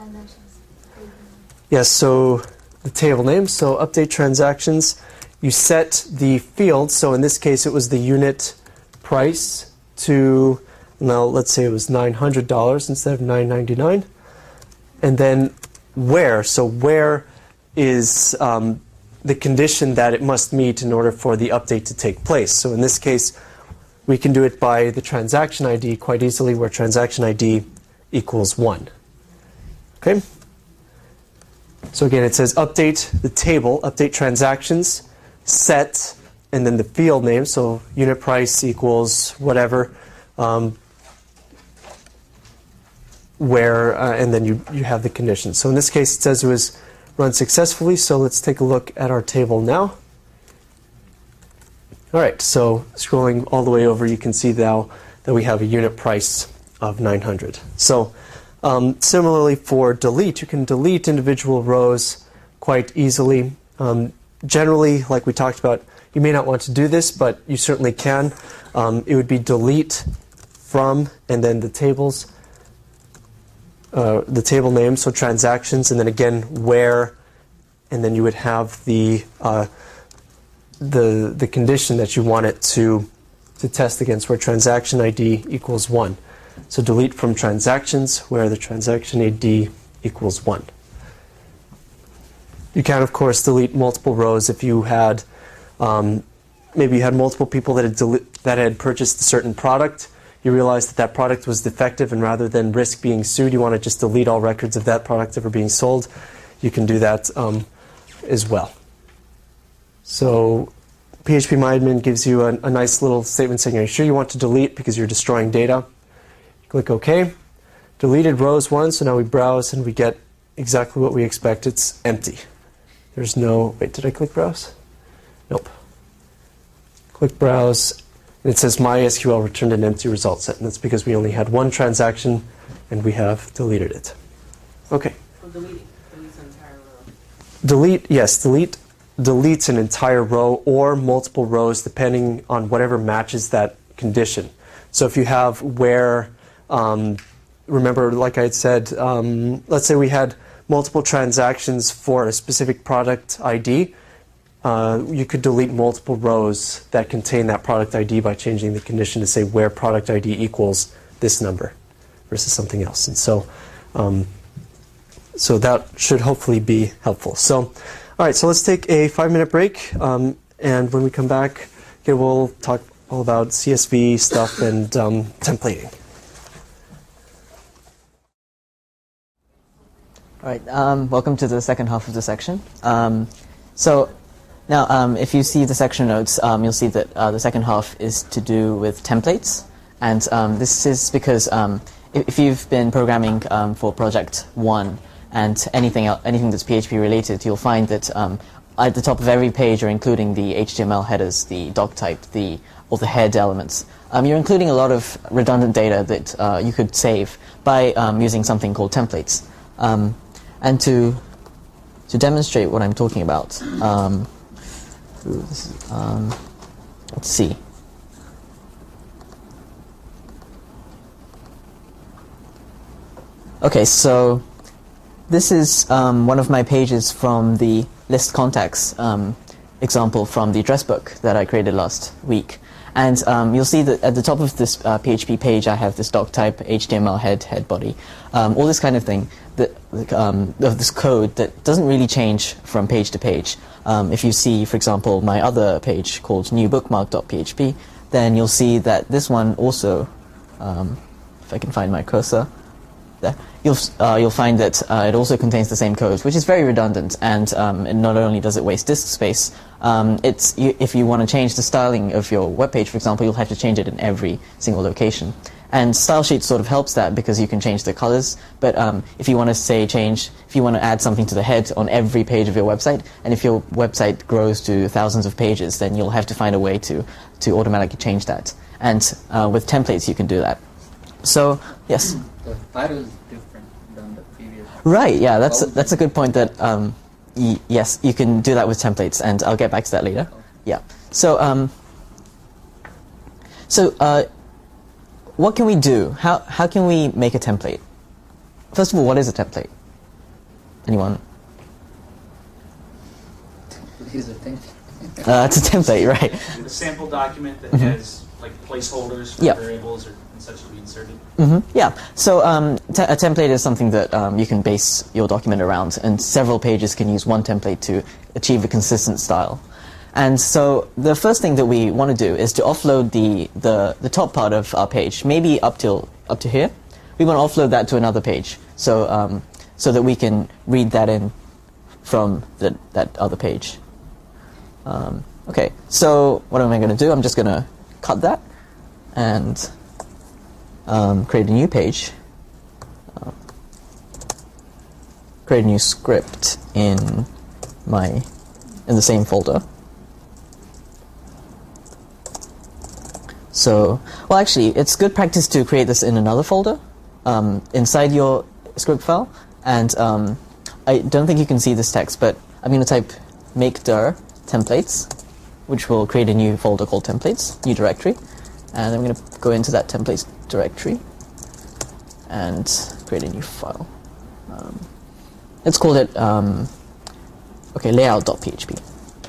Yes, so the table name, so update transactions, you set the field, so in this case it was the unit price to, now let's say it was nine hundred dollars instead of nine ninety-nine, and then where, so where is um, the condition that it must meet in order for the update to take place. So in this case, we can do it by the transaction I D quite easily, where transaction I D equals one. Okay? So again, it says update the table, update transactions, set, and then the field name, so unit price equals whatever, um, where, uh, and then you, you have the condition. So in this case, it says it was run successfully, so let's take a look at our table now. All right, so scrolling all the way over, you can see now that we have a unit price of nine hundred. So Um, similarly for delete, you can delete individual rows quite easily. Um, generally, like we talked about, you may not want to do this, but you certainly can. Um, it would be delete from, and then the tables, uh, the table name, so transactions, and then again where, and then you would have the uh, the the condition that you want it to to test against, where transaction I D equals one. So delete from transactions, where the transaction I D equals one. You can, of course, delete multiple rows if you had, um, maybe you had multiple people that had, deli- that had purchased a certain product. You realized that that product was defective, and rather than risk being sued, you want to just delete all records of that product ever being sold. You can do that um, as well. So PHPMyAdmin gives you a, a nice little statement saying, are you sure you want to delete because you're destroying data? Click OK. Deleted rows one, so now we browse and we get exactly what we expect. It's empty. There's no, wait, did I click browse? Nope. Click browse, and it says MySQL returned an empty result set, and that's because we only had one transaction and we have deleted it. Okay. So deleting, deletes an entire row. Delete, yes, delete deletes an entire row or multiple rows depending on whatever matches that condition. So if you have where, um, remember, like I had said, um, let's say we had multiple transactions for a specific product I D, uh, you could delete multiple rows that contain that product I D by changing the condition to say where product I D equals this number versus something else. And so, um, so that should hopefully be helpful. So, all right, so let's take a five-minute break, um, and when we come back, okay, we'll talk all about C S V stuff and um, templating. All right, um, welcome to the second half of the section. Um, so now, um, if you see the section notes, um, you'll see that uh, the second half is to do with templates. And um, this is because um, if, if you've been programming um, for project one and anything else, anything that's P H P related, you'll find that um, at the top of every page you're including the H T M L headers, the doc type, the or the head elements. Um, you're including a lot of redundant data that uh, you could save by um, using something called templates. Um, and to to demonstrate what I'm talking about, um, ooh, this is, um, let's see. Okay, so this is um, one of my pages from the list contacts um, example from the address book that I created last week. And um, you'll see that at the top of this uh, P H P page, I have this doc type, H T M L head, head body, um, all this kind of thing, that, um, of this code that doesn't really change from page to page. Um, if you see, for example, my other page called new bookmark dot P H P, then you'll see that this one also, um, if I can find my cursor, there, you'll, uh, you'll find that uh, it also contains the same code, which is very redundant, and um, it not only does it waste disk space, um, it's, you, if you want to change the styling of your web page, for example, you'll have to change it in every single location. And Style Sheet sort of helps that because you can change the colors, but um, if you want to say change, if you want to add something to the head on every page of your website, and if your website grows to thousands of pages, then you'll have to find a way to, to automatically change that. And uh, with templates, you can do that. So, yes? The title is different than the previous. Right, yeah, that's a, that's a good point that, um, y yes, you can do that with templates, and I'll get back to that later. Okay. Yeah. So, um, so uh, what can we do? How, how can we make a template? First of all, what is a template? Anyone? Is a thing. Uh, it's a template, right? A sample document that Mm-hmm. has like placeholders for Yep. variables or and such to be inserted. Mm-hmm. Yeah. So um, te a template is something that um, you can base your document around, and several pages can use one template to achieve a consistent style. And so the first thing that we want to do is to offload the, the, the top part of our page, maybe up till up to here. We want to offload that to another page, so um, so that we can read that in from the, that other page. Um, okay. So what am I going to do? I'm just going to cut that and um, create a new page. Uh, create a new script in my in the same folder. So, well, actually, it's good practice to create this in another folder um, inside your script file. And um, I don't think you can see this text, but I'm going to type make dir templates, which will create a new folder called templates, new directory. And I'm going to go into that templates directory and create a new file. Um, let's call it um, okay layout dot P H P.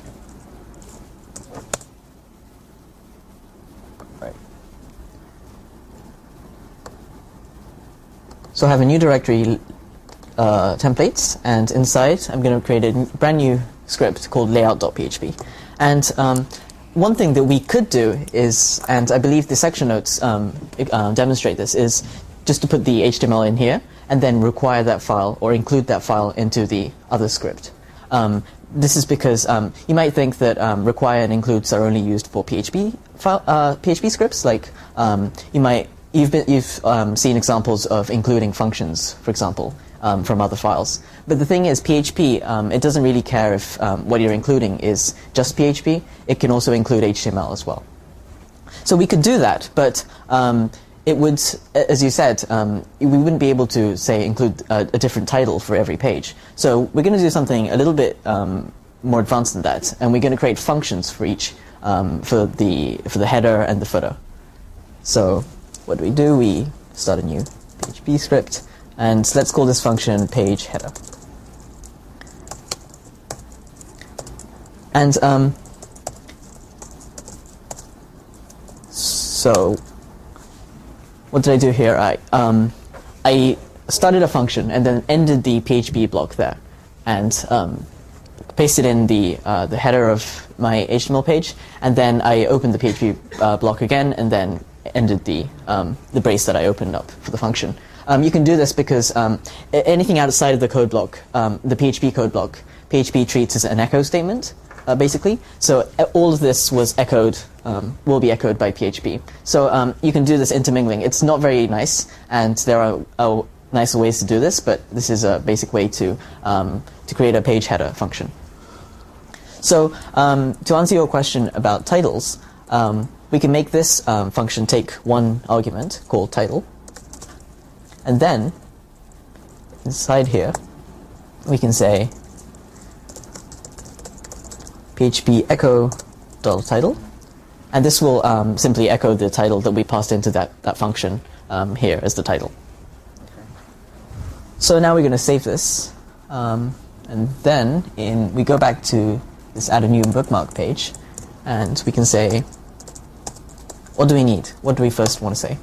So I have a new directory, uh, templates, and inside I'm going to create a brand new script called layout dot P H P. And um, one thing that we could do is, and I believe the section notes um, uh, demonstrate this, is just to put the H T M L in here and then require that file or include that file into the other script. Um, this is because um, you might think that um, require and includes are only used for P H P file, uh, P H P scripts. Like um, you might You've, been, you've um, seen examples of including functions, for example, um, from other files. But the thing is, P H P, um, it doesn't really care if um, what you're including is just P H P. It can also include H T M L as well. So we could do that, but um, it would, as you said, um, we wouldn't be able to, say, include a, a different title for every page. So we're going to do something a little bit um, more advanced than that, and we're going to create functions for each, um, for the for the header and the footer. So what do we do? We start a new P H P script, and let's call this function page header. And um, so, what did I do here? I um, I started a function and then ended the P H P block there, and um, pasted in the uh, the header of my H T M L page, and then I opened the P H P uh, block again, and then ended the um, the brace that I opened up for the function. um, you can do this because um, a- anything outside of the code block, um, the P H P code block, P H P treats as an echo statement, uh, basically. So uh, all of this was echoed, um, will be echoed by P H P. So um, you can do this intermingling. It's not very nice, and there are uh, nicer ways to do this, but this is a basic way to um, to create a page header function. So um, to answer your question about titles, um, we can make this um, function take one argument called title, and then inside here we can say P H P echo title, and this will um, simply echo the title that we passed into that, that function um, here as the title. So now we're going to save this, um, and then in we go back to this add a new bookmark page, and we can say, what do we need? What do we first want to say?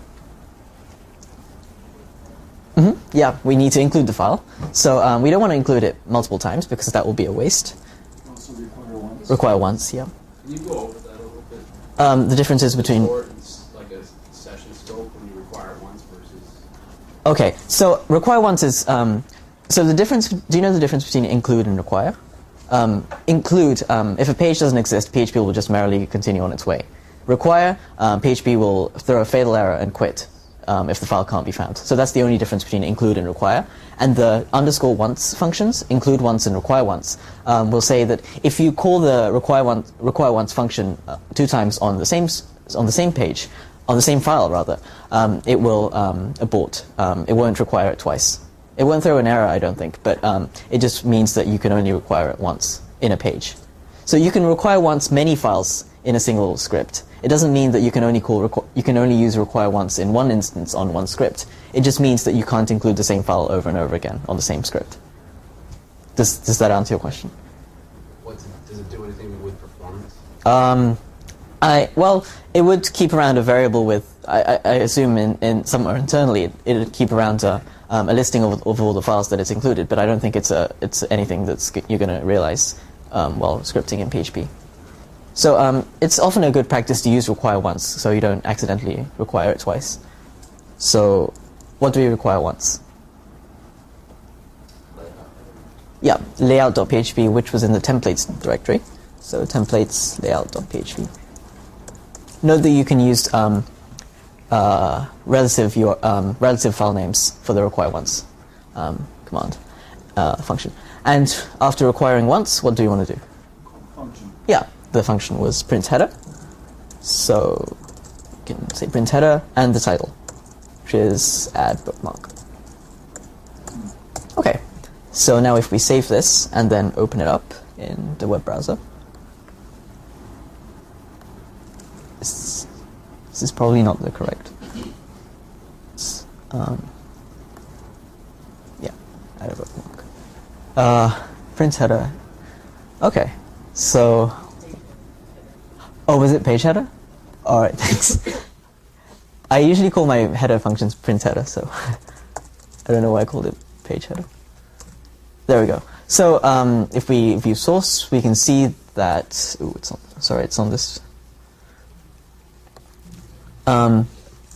Mm-hmm. Yeah, we need to include the file. So um, we don't want to include it multiple times because that will be a waste. Also require once. Require once, yeah. Can you go over that a little bit? Um, the differences between... Or it's like a session scope when you require it once versus... Okay, so require once is... Um, so the difference... Do you know the difference between include and require? Um, include, um, if a page doesn't exist, P H P will just merrily continue on its way. Require, um, P H P will throw a fatal error and quit um, if the file can't be found. So that's the only difference between include and require. And the underscore once functions, include once and require once, um, will say that if you call the require once, require once function uh, two times on the same on the same page, on the same file rather, um, it will um, abort. Um, it won't require it twice. It won't throw an error, I don't think, but um, it just means that you can only require it once in a page. So you can require once many files in a single script. It doesn't mean that you can only call requ- you can only use require once in one instance on one script. It just means that you can't include the same file over and over again on the same script. Does does that answer your question? What's it, does it do anything with performance? Um, I well, it would keep around a variable with. I, I, I assume in, in somewhere internally it would keep around a, um, a listing of, of all the files that it's included. But I don't think it's a it's anything that's g- you're going to realize um, while scripting in P H P. So um, it's often a good practice to use require once, so you don't accidentally require it twice. So, what do we require once? Yeah, layout.php, which was in the templates directory. So templates layout.php. Note that you can use um, uh, relative your um, relative file names for the require once um, command uh, function. And after requiring once, what do you want to do? Function. Yeah. The function was print header, so you can say print header and the title, which is add bookmark. Okay, so now if we save this and then open it up in the web browser, this, this is probably not the correct. It's, um, yeah, add a bookmark. Uh, print header. Okay, so. Oh, was it page header? All right, thanks. I usually call my header functions print header, so I don't know why I called it page header. There we go. So um, if we view source, we can see that. Ooh, it's on. Sorry, it's on this. Um,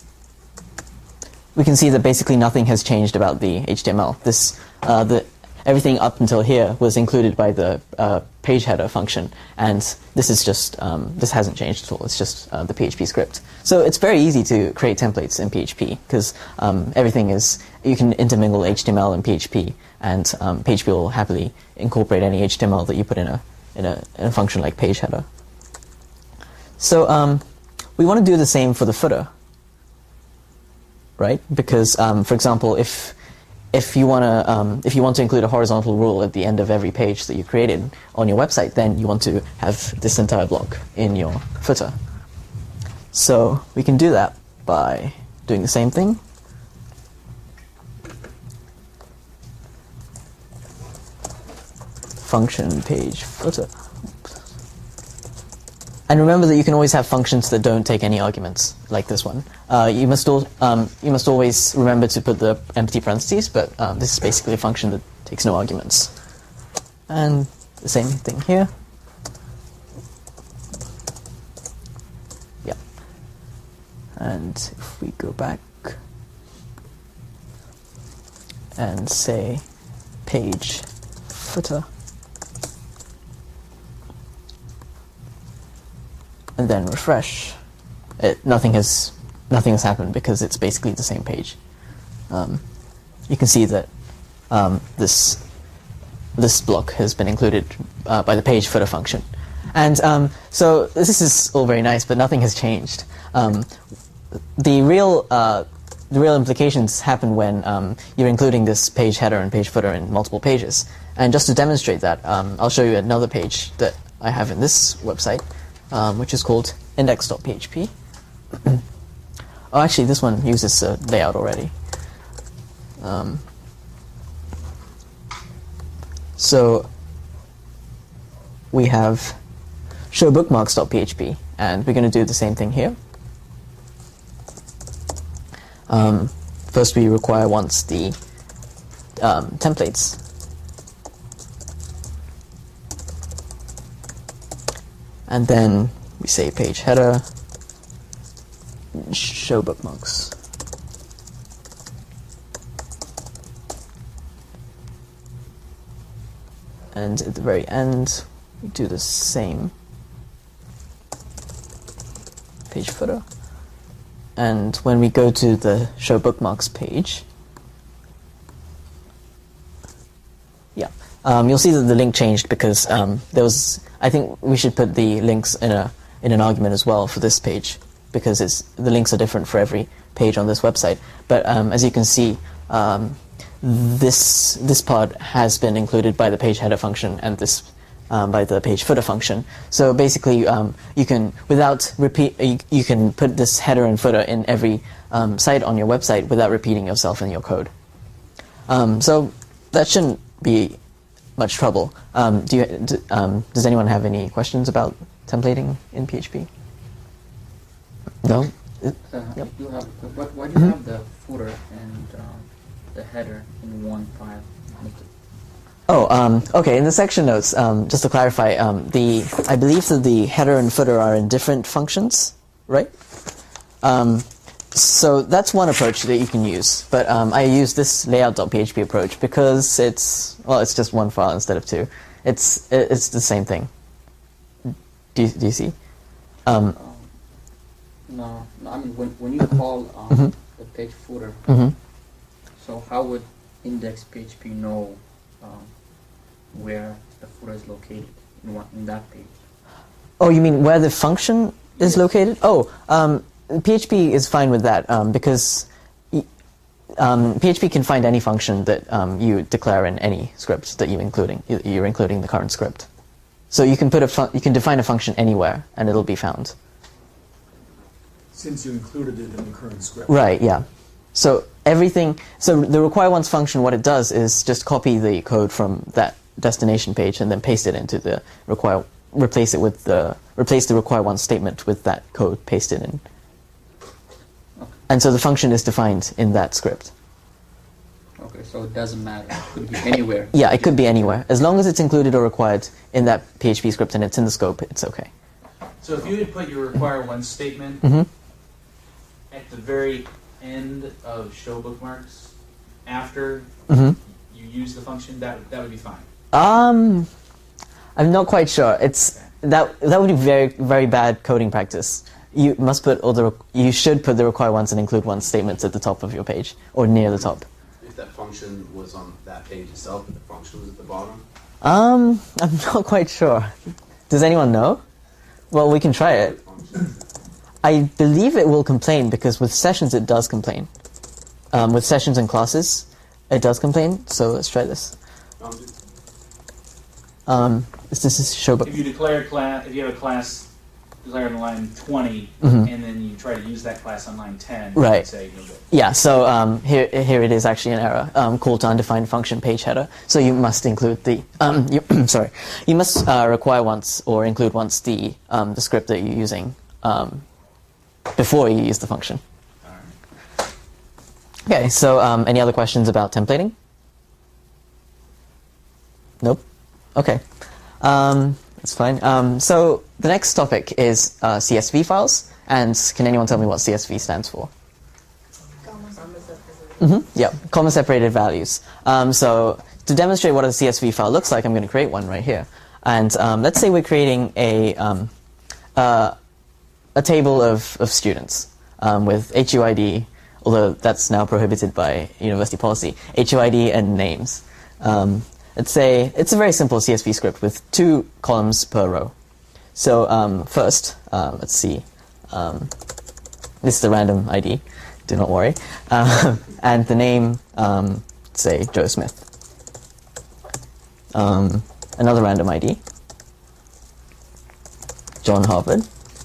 we can see that basically nothing has changed about the H T M L. This uh, the. Everything up until here was included by the uh, page header function, and this is just um, this hasn't changed at all. It's just uh, the P H P script. So it's very easy to create templates in P H P because um, everything is you can intermingle H T M L and P H P, and um, P H P will happily incorporate any H T M L that you put in a in a, in a function like page header. So um, we want to do the same for the footer, right? Because um, for example, if If you want to, um, if you want to include a horizontal rule at the end of every page that you created on your website, then you want to have this entire block in your footer. So we can do that by doing the same thing. Function page footer. And remember that you can always have functions that don't take any arguments, like this one. Uh, you must al- um, you must always remember to put the empty parentheses, but um, this is basically a function that takes no arguments. And the same thing here. Yeah. And if we go back, and say page footer. And then refresh. It, nothing has nothing has happened because it's basically the same page. Um, you can see that um, this this block has been included uh, by the page footer function. And um, so this is all very nice, but nothing has changed. Um, the real uh, the real implications happen when um, you're including this page header and page footer in multiple pages. And just to demonstrate that, um, I'll show you another page that I have in this website, um, which is called index dot P H P. Oh, actually, this one uses a layout already. Um, so we have show bookmarks dot P H P, and we're going to do the same thing here. Um, first, we require once the um, templates. And then we say page header, show bookmarks. And at the very end, we do the same page footer. And when we go to the show bookmarks page, yeah, um, you'll see that the link changed because um, there was. I think we should put the links in a in an argument as well for this page because it's the links are different for every page on this website. But um, as you can see, um, this this part has been included by the page header function and this um, by the page footer function. So basically, um, you can without repeat you, you can put this header and footer in every um, site on your website without repeating yourself in your code. Um, so that shouldn't be much trouble. Um, do you, do, um, does anyone have any questions about templating in P H P? No? Uh, Yep. you have, why, why do you have the footer and um, the header in one file? Oh, um, okay. In the section notes, um, just to clarify, um, the I believe that the header and footer are in different functions, right? Um, so that's one approach that you can use. But um, I use this layout dot P H P approach because it's well, it's just one file instead of two. It's it's the same thing. Do you, do you see? Um, Um, no, no, I mean when when you call um, Mhm. the page footer, mhm. so how would index P H P know um, where the footer is located in one, in that page? Oh, you mean where the function is Yes. located? Oh, um, P H P is fine with that um, because y- um, P H P can find any function that um, you declare in any script that you including you're including the current script. So you can put a fun- you can define a function anywhere and it'll be found. Since you included it in the current script. Right. Yeah. So everything. So the require once function, what it does is just copy the code from that destination page and then paste it into the require. Replace it with the replace the require once statement with that code pasted in. And so the function is defined in that script. Okay, so it doesn't matter. It could be anywhere. Yeah, it could be anywhere. As long as it's included or required in that P H P script and it's in the scope, it's okay. So if you had put your require once statement Mm-hmm. at the very end of show bookmarks, after Mm-hmm. you use the function, that that would be fine. Um, I'm not quite sure. It's that that would be very very bad coding practice. You must put all the you should put the require once and include once statements at the top of your page or near the top. If that function was on that page itself, and the function was at the bottom. Um, I'm not quite sure. Does anyone know? Well, we can try it. I believe it will complain because with sessions it does complain. Um, with sessions and classes, it does complain. So let's try this. Um, this, this is show book. If you declare class, if you have a class declared on line twenty, Mhm. and then you try to use that class on line ten, Right. you can say no good. Yeah, so um, here, here it is actually an error. Um, call to undefined function page header. So you must include the um, you, sorry, you must uh, require once or include once the um, the script that you're using um, before you use the function. All right. Okay, so um, any other questions about templating? Nope. Okay, um, that's fine. Um, so the next topic is uh, C S V files, and can anyone tell me what C S V stands for? Comma representative. Mm-hmm. Yeah, comma separated values. Um, so to demonstrate what a C S V file looks like, I'm going to create one right here. And um, let's say we're creating a um, uh, a table of, of students um, with H U I D, although that's now prohibited by university policy, H U I D and names. Um, let's say it's a very simple C S V script with two columns per row. So um, first, uh, let's see, um, this is the random I D, do not worry, uh, and the name, um, say, Joe Smith. Um, another random I D, John Harvard,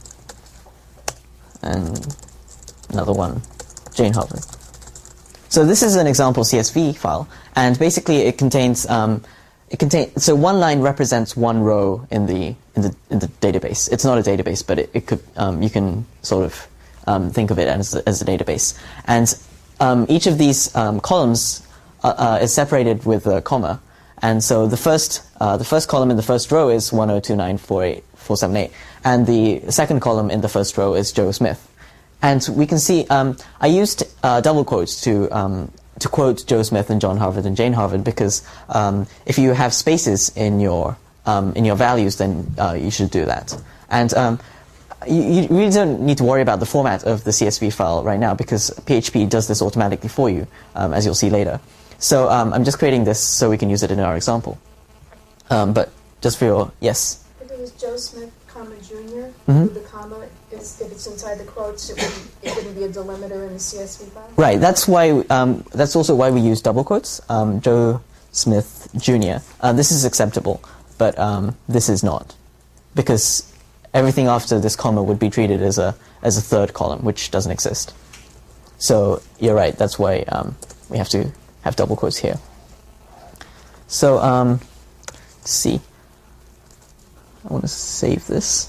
and another one, Jane Harvard. So this is an example C S V file, and basically it contains um, it contains so one line represents one row in the in the in the database. It's not a database, but it, it could um, you can sort of um, think of it as as a database, and um, each of these um, columns uh, uh, is separated with a comma, and so the first uh, the first column in the first row is one oh two nine four eight four seven eight, and the second column in the first row is Joe Smith. And we can see, um, I used uh, double quotes to um, to quote Joe Smith and John Harvard and Jane Harvard because um, if you have spaces in your um, in your values, then uh, you should do that. And um, you, you really don't need to worry about the format of the C S V file right now because P H P does this automatically for you, um, as you'll see later. So um, I'm just creating this so we can use it in our example. Um, but just for your yes. If it was Joe Smith, comma Junior, Mm-hmm. with the comma, is, if it's inside the quotes, it wouldn't, it wouldn't be a delimiter in the C S V file? Right, that's why. Um, that's also why we use double quotes. Um, Joe Smith Junior Uh, this is acceptable, but um, this is not, because everything after this comma would be treated as a as a third column, which doesn't exist. So you're right. That's why um, we have to have double quotes here. So um, let's see. I want to save this.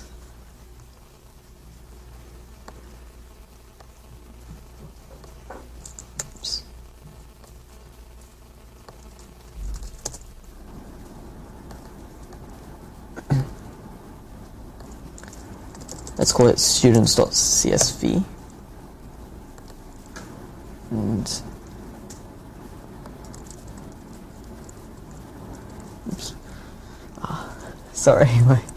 Let's call it students.csv. And oops. Ah, sorry.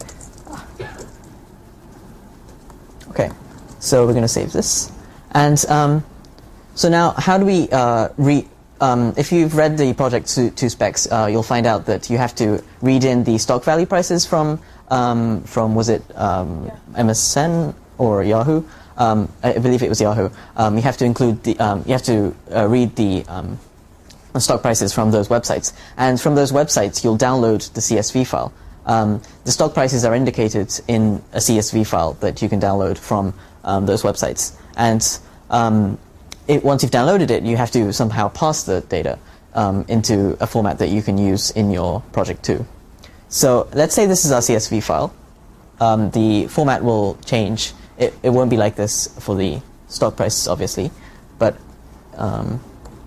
Okay, so we're going to save this. And um, so now, how do we uh, read? Um, if you've read the project to, to specs, uh, you'll find out that you have to read in the stock value prices from um, from was it um, yeah. M S N or Yahoo? Um, I believe it was Yahoo. Um, you have to include the um, you have to uh, read the um, stock prices from those websites, and from those websites you'll download the C S V file. Um, the stock prices are indicated in a C S V file that you can download from um, those websites. And um, it, once you've downloaded it, you have to somehow pass the data um, into a format that you can use in your project too. So let's say this is our C S V file. Um, the format will change. It, it won't be like this for the stock prices, obviously. But um,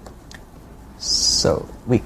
so we.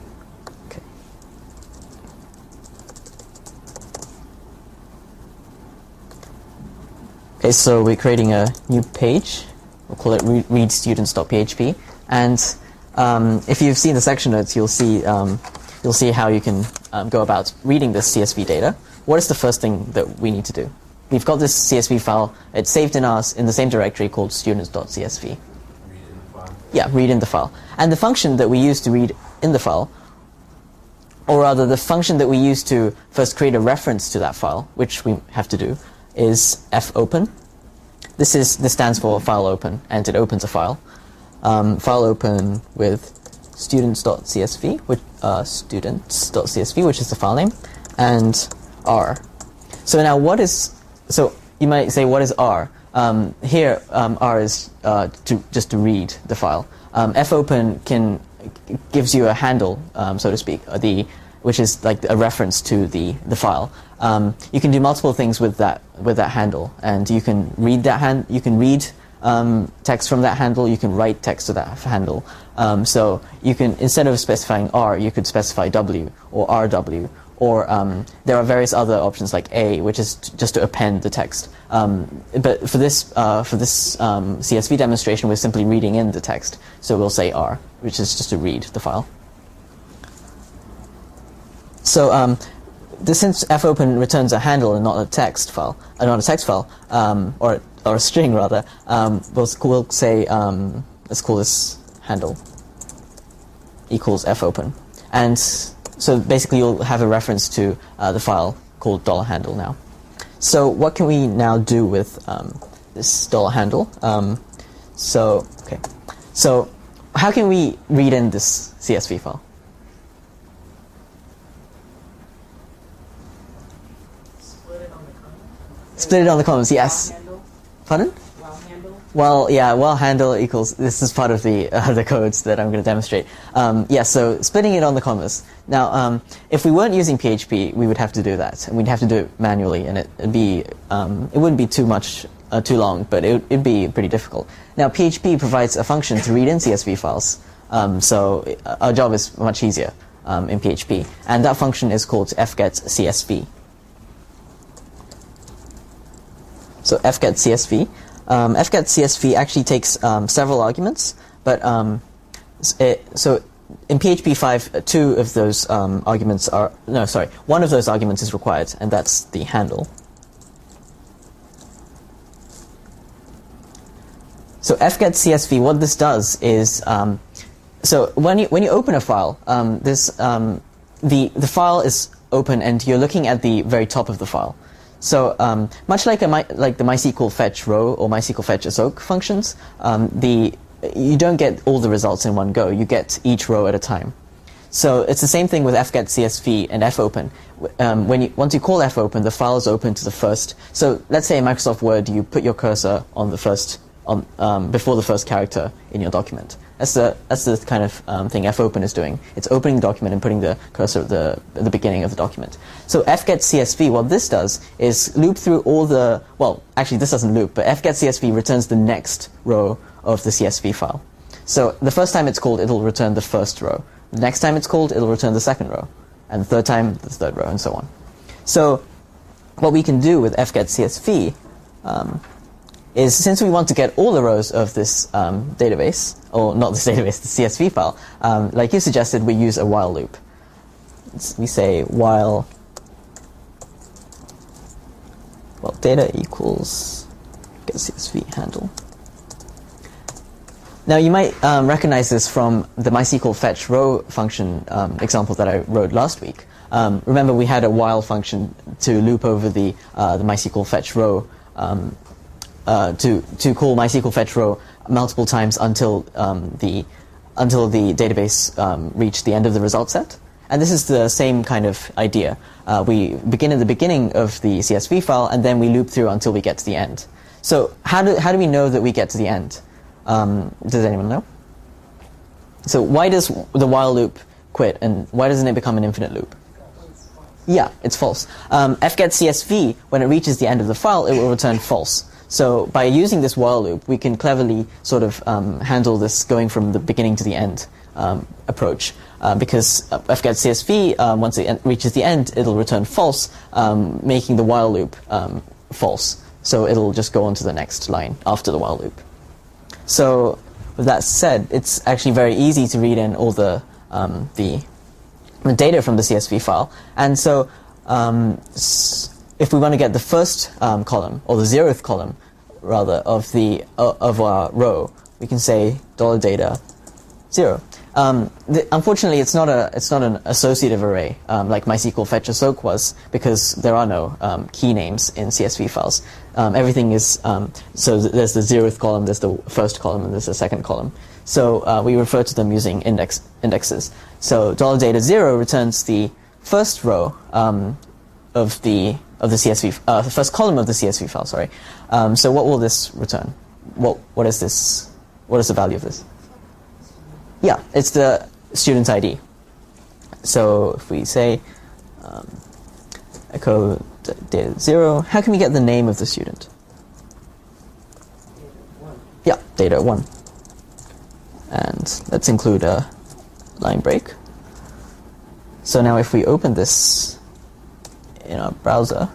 Okay, so we're creating a new page. We'll call it re read students.php. And um, if you've seen the section notes, you'll see um, you'll see how you can um, go about reading this C S V data. What is the first thing that we need to do? We've got this C S V file. It's saved in us in the same directory called students.csv. Read in the file. Yeah, read in the file. And the function that we use to read in the file, or rather the function that we use to first create a reference to that file, which we have to do, is fopen. This is this stands for file open, and it opens a file. Um, file open with students.csv, which uh, students.csv, which is the file name, and R. So now, what is so you might say, what is R? Um, here, um, R is uh, to just to read the file. Um, fopen can gives you a handle, um, so to speak, uh, the which is like a reference to the the file. Um, you can do multiple things with that with that handle, and you can read that hand. You can read um, text from that handle. You can write text to that handle. Um, so you can, instead of specifying R, you could specify W or R W, or um, there are various other options like A, which is t- just to append the text. Um, but for this uh, for this um, C S V demonstration, we're simply reading in the text. So we'll say R, which is just to read the file. So um, this, since fopen returns a handle and not a text file, uh, not a text file, um, or or a string rather, um, we'll, we'll say um, let's call this handle equals fopen, and so basically you'll have a reference to uh, the file called $handle now. So what can we now do with um, this $handle? Um, so okay, so how can we read in this C S V file? Split it on the column. Split it on the columns, yes. While handle. Pardon? While handle. Well, yeah, while handle equals, this is part of the uh, the codes that I'm going to demonstrate. Um, yeah, so splitting it on the commas. Now, um, if we weren't using P H P, we would have to do that, and we'd have to do it manually, and it, it'd be, um, it wouldn't be too much, uh, too long, but it, it'd be pretty difficult. Now, P H P provides a function to read in C S V files, um, so our job is much easier um, in P H P, and that function is called fgetCSV. So fgetCSV. Um, fgetCSV actually takes um, several arguments, but um, it, so in P H P five, two of those um, arguments are no, sorry, one of those arguments is required, and that's the handle. So fgetCSV, what this does is, um, so when you when you open a file, um, this um, the the file is open, and you're looking at the very top of the file. So um, much like a my, like the MySQL fetch row or MySQL fetch assoc functions, um, the you don't get all the results in one go. You get each row at a time. So it's the same thing with fgetCSV and fopen. Um, when you once you call fopen, the file is open to the first. So let's say in Microsoft Word, you put your cursor on the first on um, before the first character in your document. That's the that's the kind of um, thing fopen is doing. It's opening the document and putting the cursor at the at the beginning of the document. So fgetCSV, what this does is loop through all the well, actually this doesn't loop, but fgetCSV returns the next row of the C S V file. So the first time it's called, it'll return the first row. The next time it's called, it'll return the second row, and the third time the third row, and so on. So what we can do with fgetCSV um, is, since we want to get all the rows of this um, database, or not this database, the C S V file, um, like you suggested, we use a while loop. It's, we say while, well, data equals get C S V handle. Now you might um, recognize this from the MySQL fetch row function um, example that I wrote last week. Um, remember, we had a while function to loop over the uh, the MySQL fetch row um, uh, to to call MySQL fetch row multiple times until um, the until the database um, reached the end of the result set. And this is the same kind of idea. Uh, we begin at the beginning of the C S V file, and then we loop through until we get to the end. So how do how do we know that we get to the end? Um, does anyone know? So why does the while loop quit, and why doesn't it become an infinite loop? Yeah, it's false. Um, fgetCSV, when it reaches the end of the file, it will return false. So by using this while loop, we can cleverly sort of um, handle this going from the beginning to the end um, approach. Uh, because fgetCSV, um, once it reaches the end, it'll return false, um, making the while loop um, false. So it'll just go on to the next line after the while loop. So with that said, it's actually very easy to read in all the um, the, the data from the C S V file. And so um, s if we want to get the first um, column, or the zeroth column, rather, of the uh, of our row, we can say dollar data zero. Um, the, unfortunately, it's not a it's not an associative array um, like MySQL fetch assoc was, because there are no um, key names in C S V files. Um, everything is um, so th there's the zeroth column, there's the first column, and there's the second column. So uh, we refer to them using index indexes. So dollar data zero returns the first row um, of the of the C S V uh, the first column of the C S V file. Sorry. Um, so what will this return? What what is this? What is the value of this? Yeah, it's the student I D. So if we say um, echo data zero, how can we get the name of the student? Yeah, data one. And let's include a line break. So now if we open this in our browser.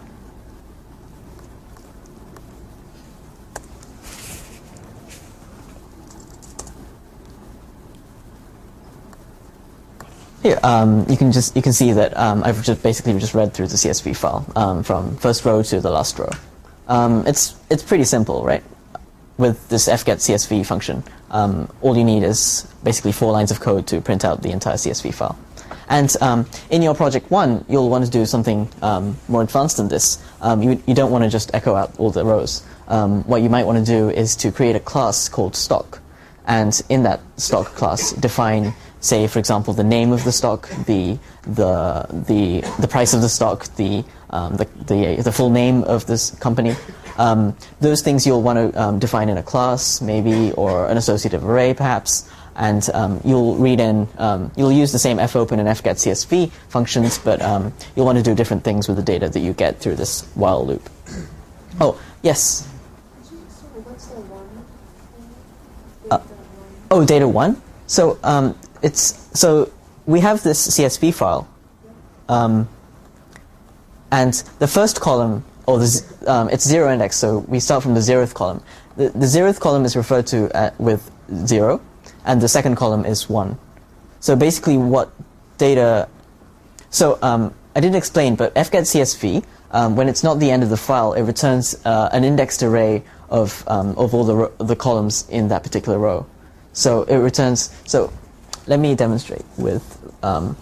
Here, um, you can just you can see that um, I've just basically just read through the C S V file um, from first row to the last row. Um, it's it's pretty simple, right? With this fgetCSV function, um, all you need is basically four lines of code to print out the entire C S V file. And um, in your project one, you'll want to do something um, more advanced than this. Um, you you don't want to just echo out all the rows. Um, what you might want to do is to create a class called stock, and in that stock class define, say, for example, the name of the stock, the the the the price of the stock, the um, the, the the full name of this company. Um, those things you'll want to um, define in a class, maybe, or an associative array, perhaps. And um, you'll read in, um, you'll use the same fopen and fgetCSV functions, but um, you'll want to do different things with the data that you get through this while loop. Oh, yes. Sorry, what's the one? Uh, oh, data one. So. Um, It's so we have this C S V file, um, and the first column, or the z- um, it's zero index. So we start from the zeroth column. The, the zeroth column is referred to at, with zero, and the second column is one. So basically, what data? So um, I didn't explain, but fgetCSV, um, when it's not the end of the file, it returns uh, an indexed array of um, of all the ro- the columns in that particular row. So it returns so. Let me demonstrate with um,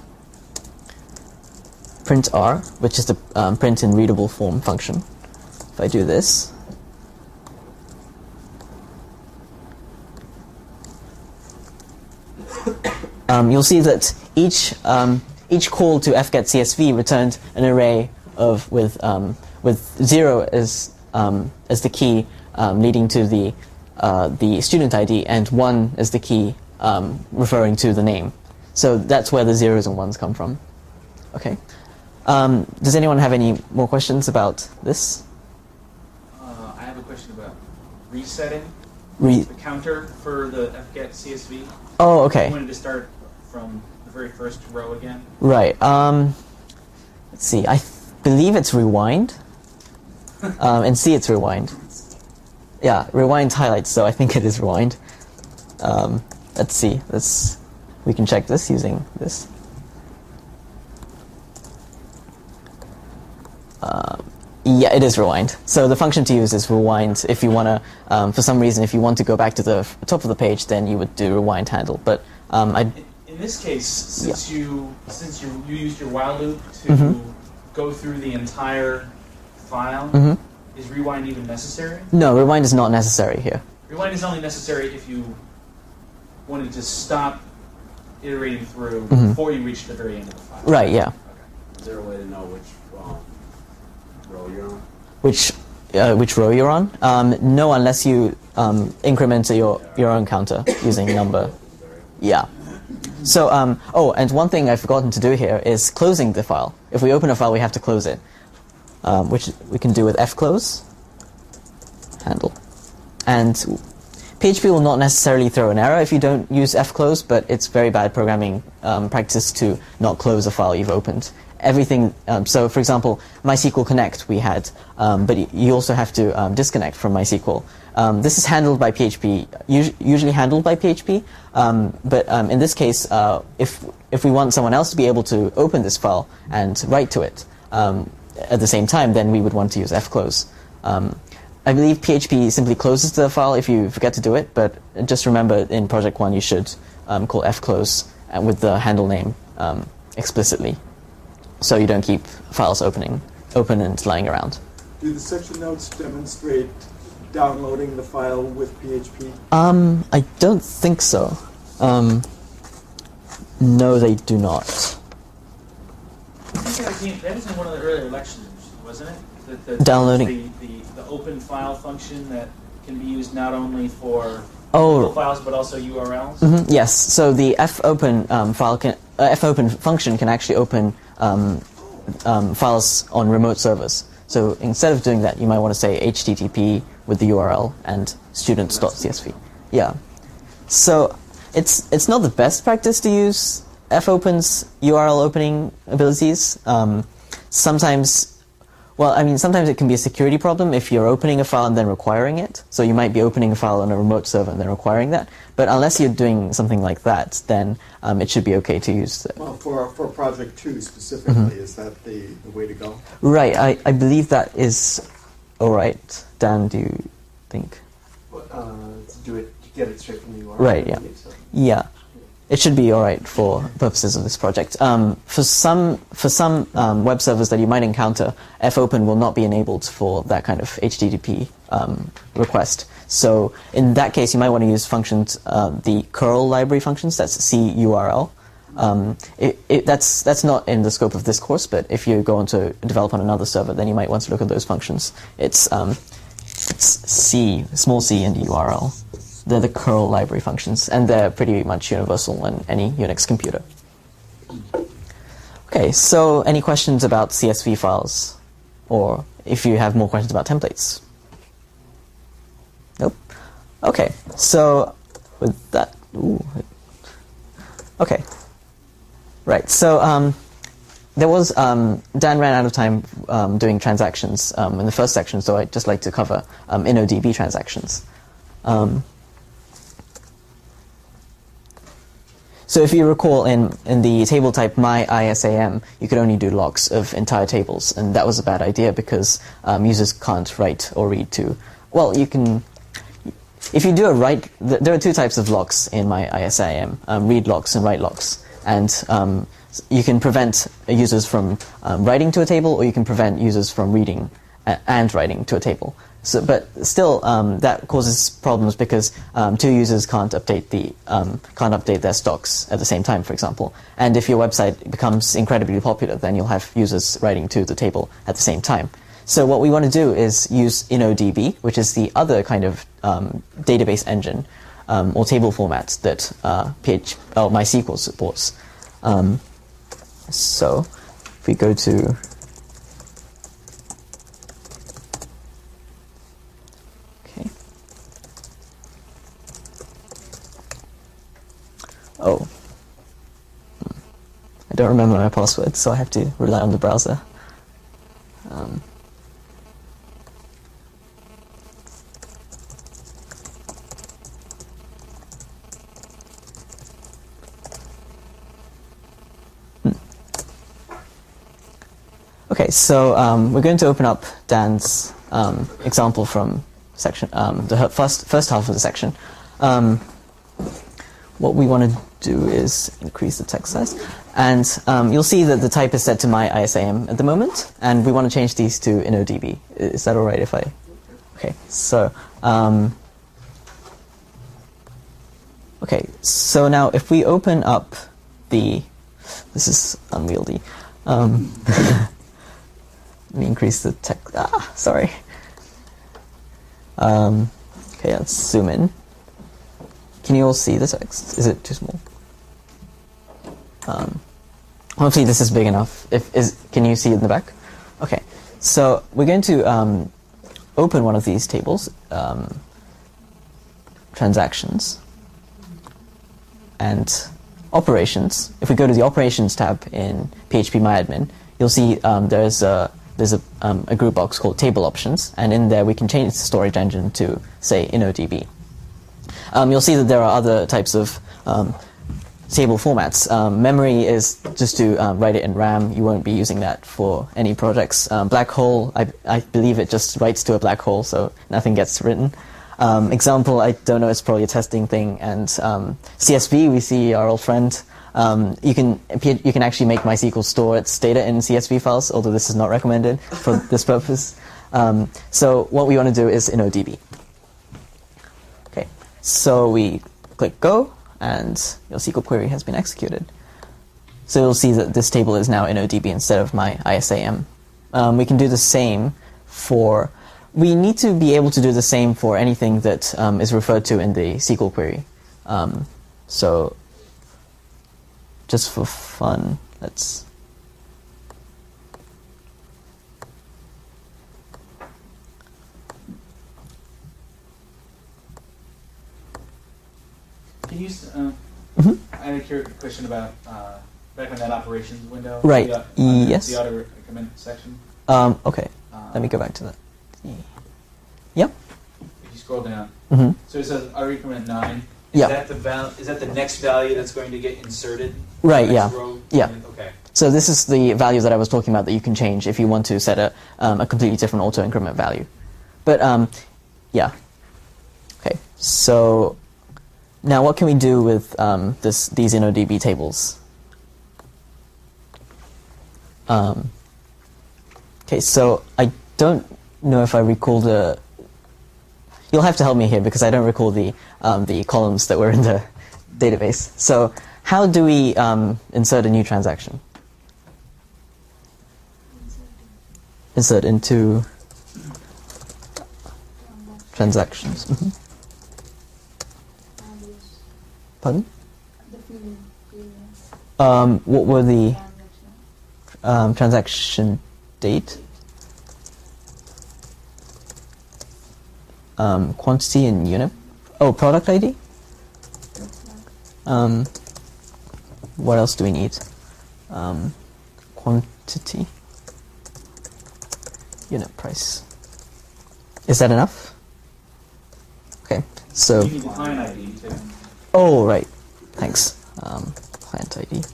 print R, which is the um, print in readable form function. If I do this, um, you'll see that each um, each call to fgetCSV returned an array of with um, with zero as um, as the key um, leading to the uh, the student I D, and one as the key Um, referring to the name. So that's where the zeros and ones come from. Okay. Um, does anyone have any more questions about this? Uh, I have a question about resetting Re- the counter for the fgetCSV. oh, okay. I wanted to start from the very first row again. Right. Um, let's see. I th- believe it's rewind. um, in C, it's rewind. Yeah, rewind highlights, so I think it is rewind. Um, Let's see. Let's. We can check this using this. Um, yeah, it is rewind. So the function to use is rewind. If you want to, um, for some reason, if you want to go back to the f- top of the page, then you would do rewind handle. But um, I. In, in this case, since Yeah. you since you you used your while loop to Mhm. go through the entire file, Mhm. is rewind even necessary? No, rewind is not necessary here. Rewind is only necessary if you wanted to stop iterating through Mhm. before you reach the very end of the file. Right. Yeah. Is there a way to know which um, row you're on? Which uh, which row you're on? Um, no, unless you um, increment your your own counter using number. Yeah. So, um, oh, and one thing I've forgotten to do here is closing the file. If we open a file, we have to close it, um, which we can do with fclose handle. And P H P will not necessarily throw an error if you don't use fclose, but it's very bad programming um, practice to not close a file you've opened. Everything. Um, so, for example, MySQL Connect we had, um, but y- you also have to um, disconnect from MySQL. Um, this is handled by P H P, us- usually handled by P H P. Um, but um, in this case, uh, if if we want someone else to be able to open this file and write to it um, at the same time, then we would want to use fclose. Um, I believe P H P simply closes the file if you forget to do it, but just remember in Project One you should um, call fclose with the handle name um, explicitly, so you don't keep files opening open and lying around. Do the section notes demonstrate downloading the file with P H P? Um, I don't think so. Um, no, they do not. I think that came- that was in one of the earlier lectures, wasn't it? The, the, Downloading. The, the, the open file function that can be used not only for Oh. local files but also U R Ls. Mhm, yes. So the fopen um, file can uh, fopen function can actually open um, um, files on remote servers. So instead of doing that, you might want to say H T T P with the U R L and students.csv. Yeah. So it's it's not the best practice to use fopen's U R L opening abilities. Um, sometimes Well, I mean, sometimes it can be a security problem if you're opening a file and then requiring it. So you might be opening a file on a remote server and then requiring that. But unless you're doing something like that, then um, it should be okay to use the... Well, for, for Project two specifically, mm-hmm. is that the, the way to go? Right. I, I believe that is all right. Dan, do you think? Uh, to do it, to get it straight from the U R L. Right, yeah. So. Yeah. It should be all right for purposes of this project. Um, for some for some um, web servers that you might encounter, fopen will not be enabled for that kind of H T T P um, request. So in that case, you might want to use functions, uh, the curl library functions. That's C U R L. Um, it, it, that's that's not in the scope of this course, but if you go on to develop on another server, then you might want to look at those functions. It's um, it's C, small c, and U R L. They're the curl library functions, and they're pretty much universal on any Unix computer. Okay, so any questions about C S V files? Or if you have more questions about templates? Nope. Okay, so with that... Ooh. Okay. Right, so um, there was... Um, Dan ran out of time um, doing transactions um, in the first section, so I'd just like to cover um, InnoDB transactions. Um, So if you recall, in, in the table type myISAM, you could only do locks of entire tables, and that was a bad idea because um, users can't write or read to... Well, you can... If you do a write... Th there are two types of locks in myISAM, um, read locks and write locks. And um, you can prevent users from um, writing to a table, or you can prevent users from reading and writing to a table. So, but still, um, that causes problems because um, two users can't update the um, can't update their stocks at the same time, for example. And if your website becomes incredibly popular, then you'll have users writing to the table at the same time. So what we want to do is use InnoDB, which is the other kind of um, database engine um, or table format that uh, P H P, oh, MySQL supports. Um, so if we go to Oh, I don't remember my password, so I have to rely on the browser. Um, hmm. Okay, so um, we're going to open up Dan's um, example from section, um, the first first half of the section. Um, what we want to do is increase the text size, and um, you'll see that the type is set to myISAM at the moment, and we want to change these to InnoDB. Is that all right if I? Okay, so um, okay, so now if we open up the, this is unwieldy. Um, let me increase the text. Ah, sorry. Um, okay, let's zoom in. Can you all see the text? Is it too small? Um, hopefully this is big enough. If is, can you see it in the back? Okay, so we're going to um, open one of these tables, um, transactions, and operations. If we go to the operations tab in P H P MyAdmin, you'll see um, there's a there's a, um, a group box called Table Options, and in there we can change the storage engine to, say, InnoDB. Um, you'll see that there are other types of um, table formats. Um, memory is just to um, write it in RAM. You won't be using that for any projects. Um, black hole, I, I believe it just writes to a black hole, so nothing gets written. Um, example, I don't know, it's probably a testing thing. And um, C S V, we see our old friend. Um, you can you can actually make MySQL store its data in C S V files, although this is not recommended for this purpose. Um, so what we want to do is InnoDB. So we click Go, and your S Q L query has been executed. So you'll see that this table is now InnoDB instead of myISAM. Um, we can do the same for... We need to be able to do the same for anything that um, is referred to in the S Q L query. Um, so just for fun, let's... Can you, uh, mm-hmm. I had a curious question about, uh, back on that operations window. Right, the, uh, yes. The auto recommend section. Um, okay. Uh, Let me go back to that. Yep. If you scroll down, Mm-hmm. so it says auto increment nine. Is Yeah. that the val- Is that the next value that's going to get inserted? Right, The next yeah. row? Yeah. Okay. So this is the value that I was talking about that you can change if you want to set a, um, a completely different auto increment value. But um, yeah. Okay. So now what can we do with um, this these InnoDB tables? Um, okay. So I don't know if I recall the. You'll have to help me here because I don't recall the um, the columns that were in the database. So how do we um, insert a new transaction? Insert into transactions. Mm-hmm. Pardon? Um, what were the um, transaction date? Um, quantity and unit. Oh, product I D. Um, what else do we need? Um, quantity. Unit price. Is that enough? Okay, so. You need the client I D too. Oh, right. Thanks. Um, client I D.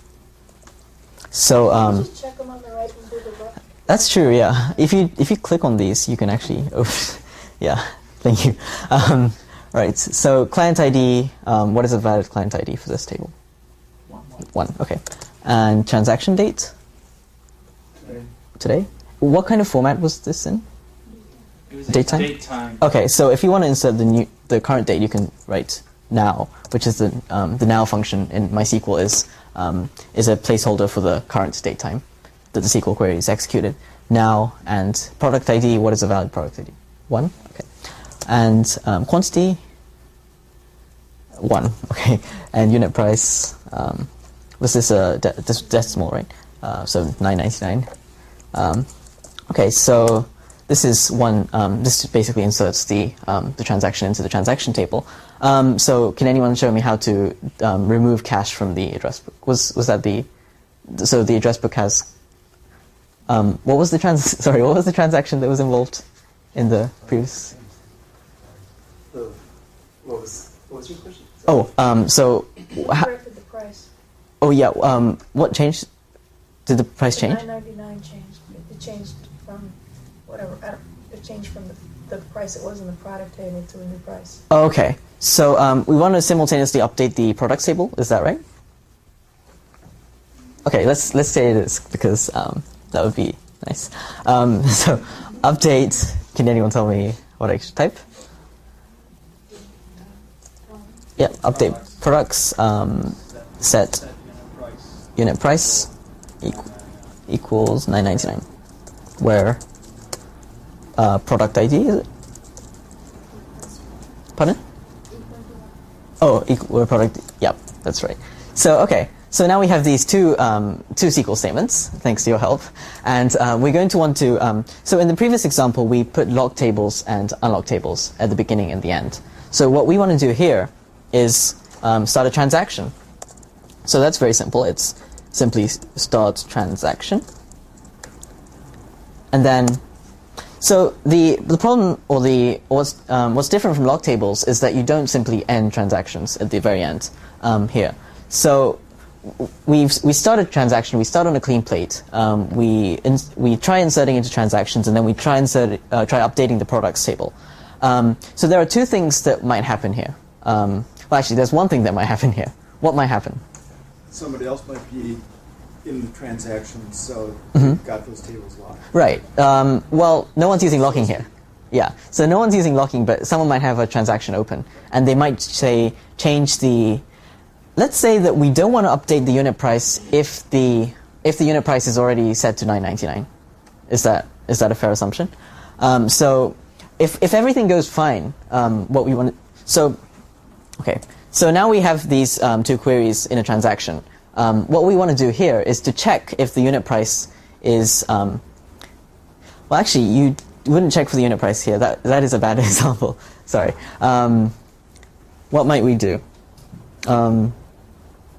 So, um, Just check them on the right and do the left. that's true. Yeah. If you if you click on these, you can actually. Oh, yeah. Thank you. Um, right. So, client I D. Um, what is a valid client I D for this table? One, one. One. Okay. And transaction date. Today. Today. What kind of format was this in? It was a Date time? Date time. Okay, so if you want to insert the new, the current date, you can write now, which is the um, the now function in MySQL is um, is a placeholder for the current date time that the S Q L query is executed. Now and product I D. What is a valid product I D? One. Okay, and um, quantity. One. Okay, and unit price. Um, was this a de- this decimal, right? Uh, so nine ninety-nine. Um, okay, so. This is one. Um, this basically inserts the um, the transaction into the transaction table. Um, so, can anyone show me how to um, remove cache from the address book? Was was that the? So the address book has. Um, what was the trans? Sorry, what was the transaction that was involved in the previous? The, what was what was your question? Oh, um, so. You How, corrected the price. oh yeah. Um, what changed? Did the price change? nine ninety-nine changed. It changed from whatever. I don't, it changed from the, the price it was in the product table to a new price. Oh, okay. So um, we want to simultaneously update the products table. Is that right? Okay. Let's let's say it is because um, that would be nice. Um, so update. Can anyone tell me what I should type? Yeah. Update products. Um, set unit price equal, equals nine ninety-nine. Where uh, product I D is it? Pardon? Oh, equal product. Yep, that's right. So okay, so now we have these two um, two S Q L statements, thanks to your help, and uh, we're going to want to. Um, so in the previous example, we put lock tables and unlock tables at the beginning and the end. So what we want to do here is um, start a transaction. So that's very simple. It's simply start transaction, and then. So the the problem or the what's um, what's different from lock tables is that you don't simply end transactions at the very end um, here. So we've we start a transaction. We start on a clean plate. Um, we in, we try inserting into transactions, and then we try insert uh, try updating the products table. Um, so there are two things that might happen here. Um, well, actually, there's one thing that might happen here. What might happen? Somebody else might be in the transaction, so Mhm. you've got those tables locked. Right. Um, well, no one's using locking here. Yeah. So no one's using locking, but someone might have a transaction open, and they might say change the. Let's say that we don't want to update the unit price if the if the unit price is already set to nine ninety-nine. Is that is that a fair assumption? Um, so if if everything goes fine, um, what we want. To, so okay. So now we have these um, two queries in a transaction. Um, what we want to do here is to check if the unit price is. Um, well, actually, you wouldn't check for the unit price here. That that is a bad example. Sorry. Um, what might we do? Um,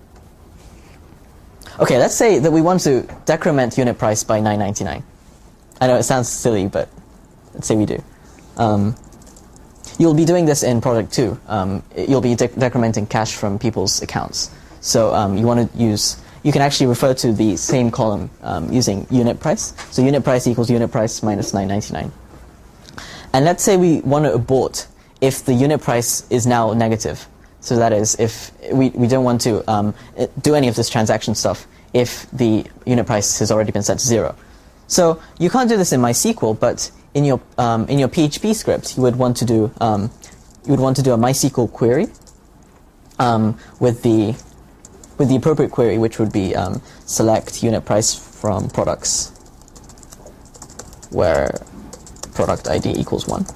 okay, let's say that we want to decrement unit price by nine ninety-nine. I know it sounds silly, but let's say we do. Um, you'll be doing this in product two. Um, you'll be de decrementing cash from people's accounts. So um, you want to use, you can actually refer to the same column um, using unit price. So unit price equals unit price minus nine ninety-nine. And let's say we want to abort if the unit price is now negative. So that is, if we, we don't want to um, do any of this transaction stuff if the unit price has already been set to zero. So you can't do this in MySQL, but in your um, in your P H P script, you would want to do um, you would want to do a MySQL query um, with the with the appropriate query, which would be um, select unit price from products, where product I D equals one.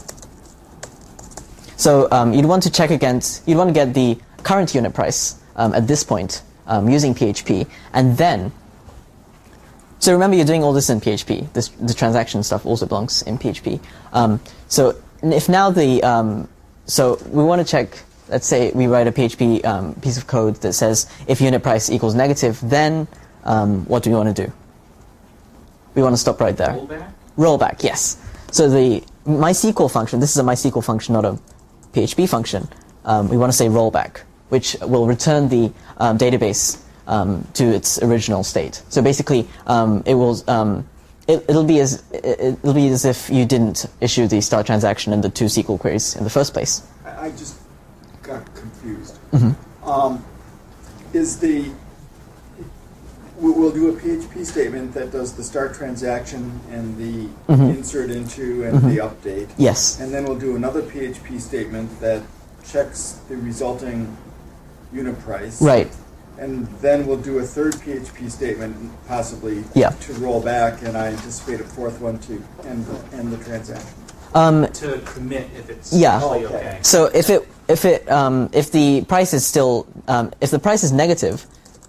So um, you'd want to check against, you'd want to get the current unit price um, at this point um, using P H P, and then, so remember you're doing all this in P H P. This, the transaction stuff also belongs in P H P. Um, so if now the, um, so we want to check, let's say we write a P H P um, piece of code that says if unit price equals negative, then um, what do we want to do? We want to stop right there. Rollback? Rollback, yes. So the MySQL function, this is a MySQL function, not a P H P function. Um, we want to say rollback, which will return the um, database um, to its original state. So basically, um, it will um, it, it'll be as it, it'll be as if you didn't issue the start transaction and the two S Q L queries in the first place. I, I just got confused. Mm-hmm. Um, is the we- we'll do a P H P statement that does the start transaction and the Mhm. insert into and Mhm. the update. Yes. And then we'll do another P H P statement that checks the resulting unit price. Right. And then we'll do a third P H P statement, possibly, Yeah. to roll back, and I anticipate a fourth one to end, end the transaction. Um, To commit if it's Yeah. actually Okay. okay. So if it if it um, if the price is still um, if the price is negative,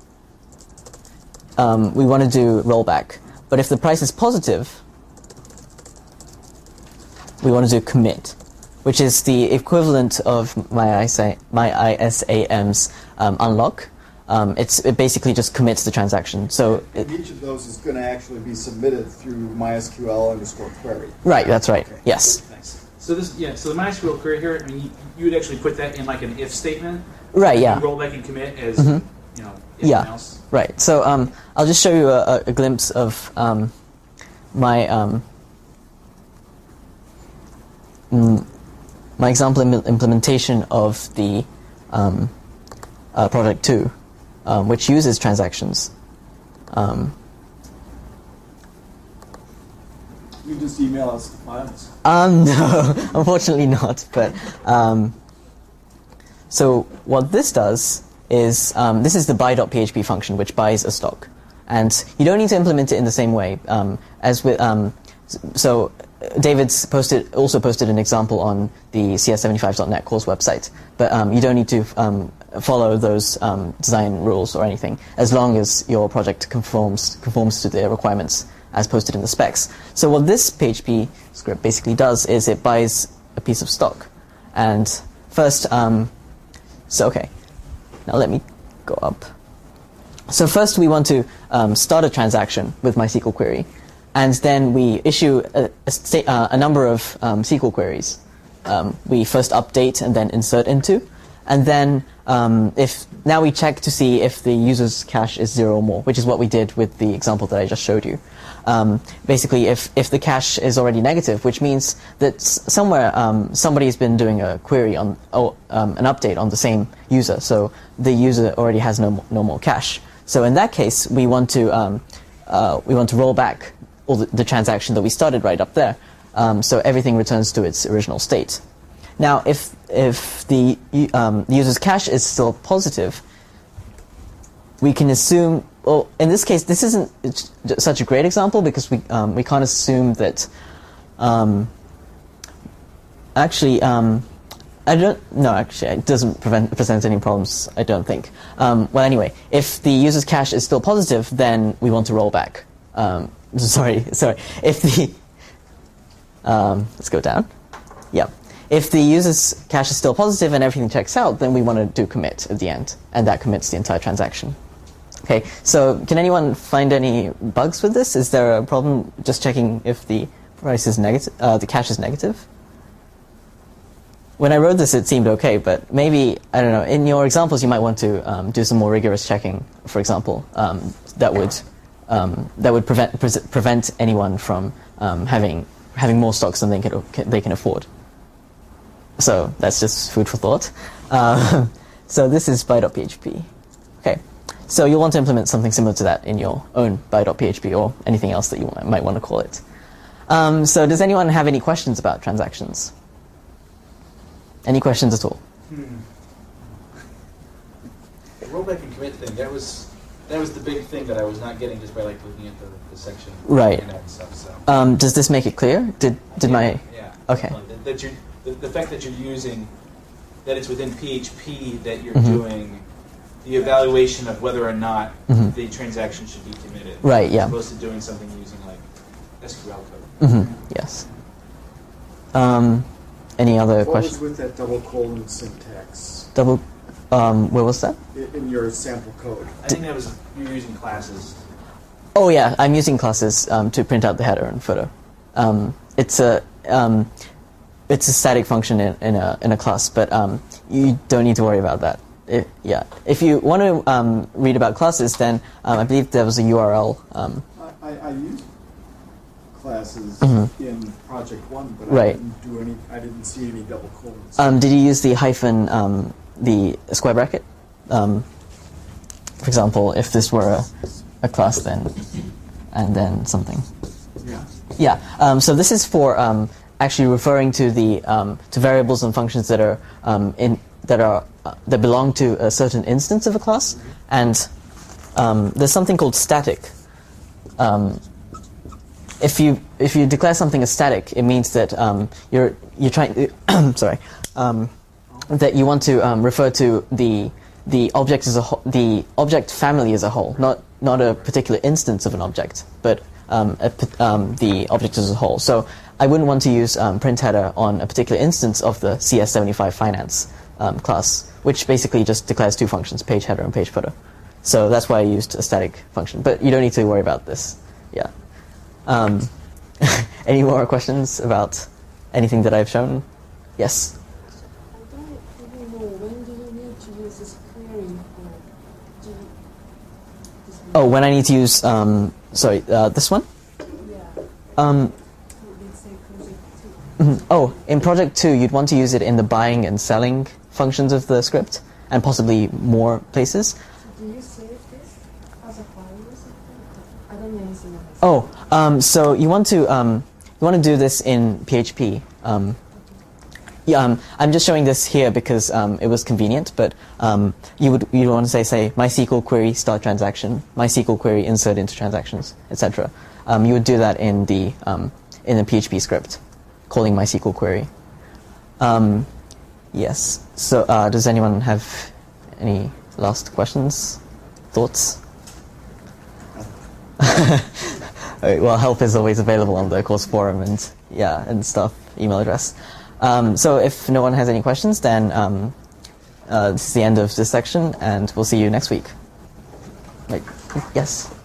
um, we want to do rollback. But if the price is positive, we want to do commit, which is the equivalent of my I S A, my I S A M's um, unlock. Um, it's it basically just commits the transaction. So it, And each of those is going to actually be submitted through MySQL underscore query. right, that's right. Okay. Yes, Nice. So this, yeah. So the MySQL query here, I mean, you, you would actually put that in like an if statement. right. And Yeah. rollback and commit as Mhm. you know. If Yeah. and else. Right. So um, I'll just show you a, a, a glimpse of um, my um, mm, my example im- implementation of the um, uh, product two, um, which uses transactions. Um, You just email us the files. Um, no, unfortunately not. But um, so what this does is um, this is the buy.php function, which buys a stock, and you don't need to implement it in the same way um, as with. Um, s- so David's posted also posted an example on the C S seventy-five dot net course website, but um, you don't need to um, follow those um, design rules or anything as long as your project conforms conforms to the requirements as posted in the specs. So what this P H P script basically does is it buys a piece of stock. And first, um, so okay, now let me go up. So first we want to um, start a transaction with MySQL query, and then we issue a, a, sta- uh, a number of um, S Q L queries. Um, we first update and then insert into, and then um, if now we check to see if the user's cache is zero or more, which is what we did with the example that I just showed you. Um, basically, if, if the cache is already negative, which means that s- somewhere um, somebody's been doing a query on oh, um, an update on the same user, so the user already has no mo- no more cache. So in that case, we want to um, uh, we want to roll back all the, the transaction that we started right up there, um, so everything returns to its original state. Now, if if the um, user's cache is still positive, we can assume. Well, in this case, this isn't such a great example because we um, we can't assume that. Um, actually, um, I don't. No, actually, it doesn't prevent, present any problems. I don't think. Um, well, anyway, if the user's cache is still positive, then we want to roll back. Um, sorry, sorry. If the um, let's go down. Yeah. If the user's cache is still positive and everything checks out, then we want to do commit at the end, and that commits the entire transaction. Okay, so can anyone find any bugs with this? Is there a problem just checking if the price is negative, uh, the cash is negative? When I wrote this, it seemed okay, but maybe, I don't know, in your examples, you might want to um, do some more rigorous checking, for example, um, that would um, that would prevent pre- prevent anyone from um, having having more stocks than they can, they can afford. So that's just food for thought. Uh, so this is buy.php. Okay, so you'll want to implement something similar to that in your own buy.php or anything else that you might want to call it. Um, so does anyone have any questions about transactions? Any questions at all? Hmm. The rollback and commit thing, that was that was the big thing that I was not getting just by like looking at the, the section Right. and stuff. So. Um, does this make it clear? Did did yeah, my yeah. Okay. Well, that, that you're, the, the fact that you're using that it's within P H P that you're Mhm. doing the evaluation of whether or not Mhm. the transaction should be committed. Right, yeah. As opposed to doing something using like S Q L code. Mm-hmm. Yes. Um, any other What was questions? with that double colon syntax Double. Um, where was that? i- in your sample code? I think that was you were using classes. Oh yeah, I'm using classes um, to print out the header and footer. Um, it's a um, it's a static function in, in a in a class, but um, you don't need to worry about that. If, yeah, if you want to um, read about classes, then um, I believe there was a U R L. Um, I, I, I used classes Mhm. in Project One, but Right. I didn't do any. I didn't see any double colons. um, did you use the hyphen, um, the square bracket? Um, for example, if this were a, a class, then and then something. Yeah. Yeah. Um, so this is for um, actually referring to the um, to variables and functions that are um, in that are uh, that belong to a certain instance of a class, and um, there's something called static. Um, if you if you declare something as static, it means that um, you're you're trying. sorry, um, that you want to um, refer to the the object as a whole, the object family as a whole, not not a particular instance of an object, but um, a, um, the object as a whole. So I wouldn't want to use um, print header on a particular instance of the C S seventy-five finance um, class, which basically just declares two functions, page header and page footer. So that's why I used a static function. But you don't need to worry about this. Yeah. Um, any more questions about anything that I've shown? Yes. I don't even know, when do you need to use this query for, do you, this one? Oh, when I need to use, um, sorry, uh, this one? Yeah, Um, let's say project two. mhm. Oh, in project two, you'd want to use it in the buying and selling functions of the script, and possibly more places. So do you save this as a file or something? I don't know anything about this. Oh, um, so you want to um, you want to do this in P H P. Um, yeah, um, I'm just showing this here because um, it was convenient. But um, you would you want to say say MySQL query start transaction, MySQL query insert into transactions, et cetera. Um, you would do that in the um, in the P H P script, calling MySQL query. Um, yes. So uh, does anyone have any last questions, thoughts? Alright, well, help is always available on the course forum and yeah and stuff, email address. Um, so if no one has any questions, then um, uh, this is the end of this section, and we'll see you next week. Right. Yes.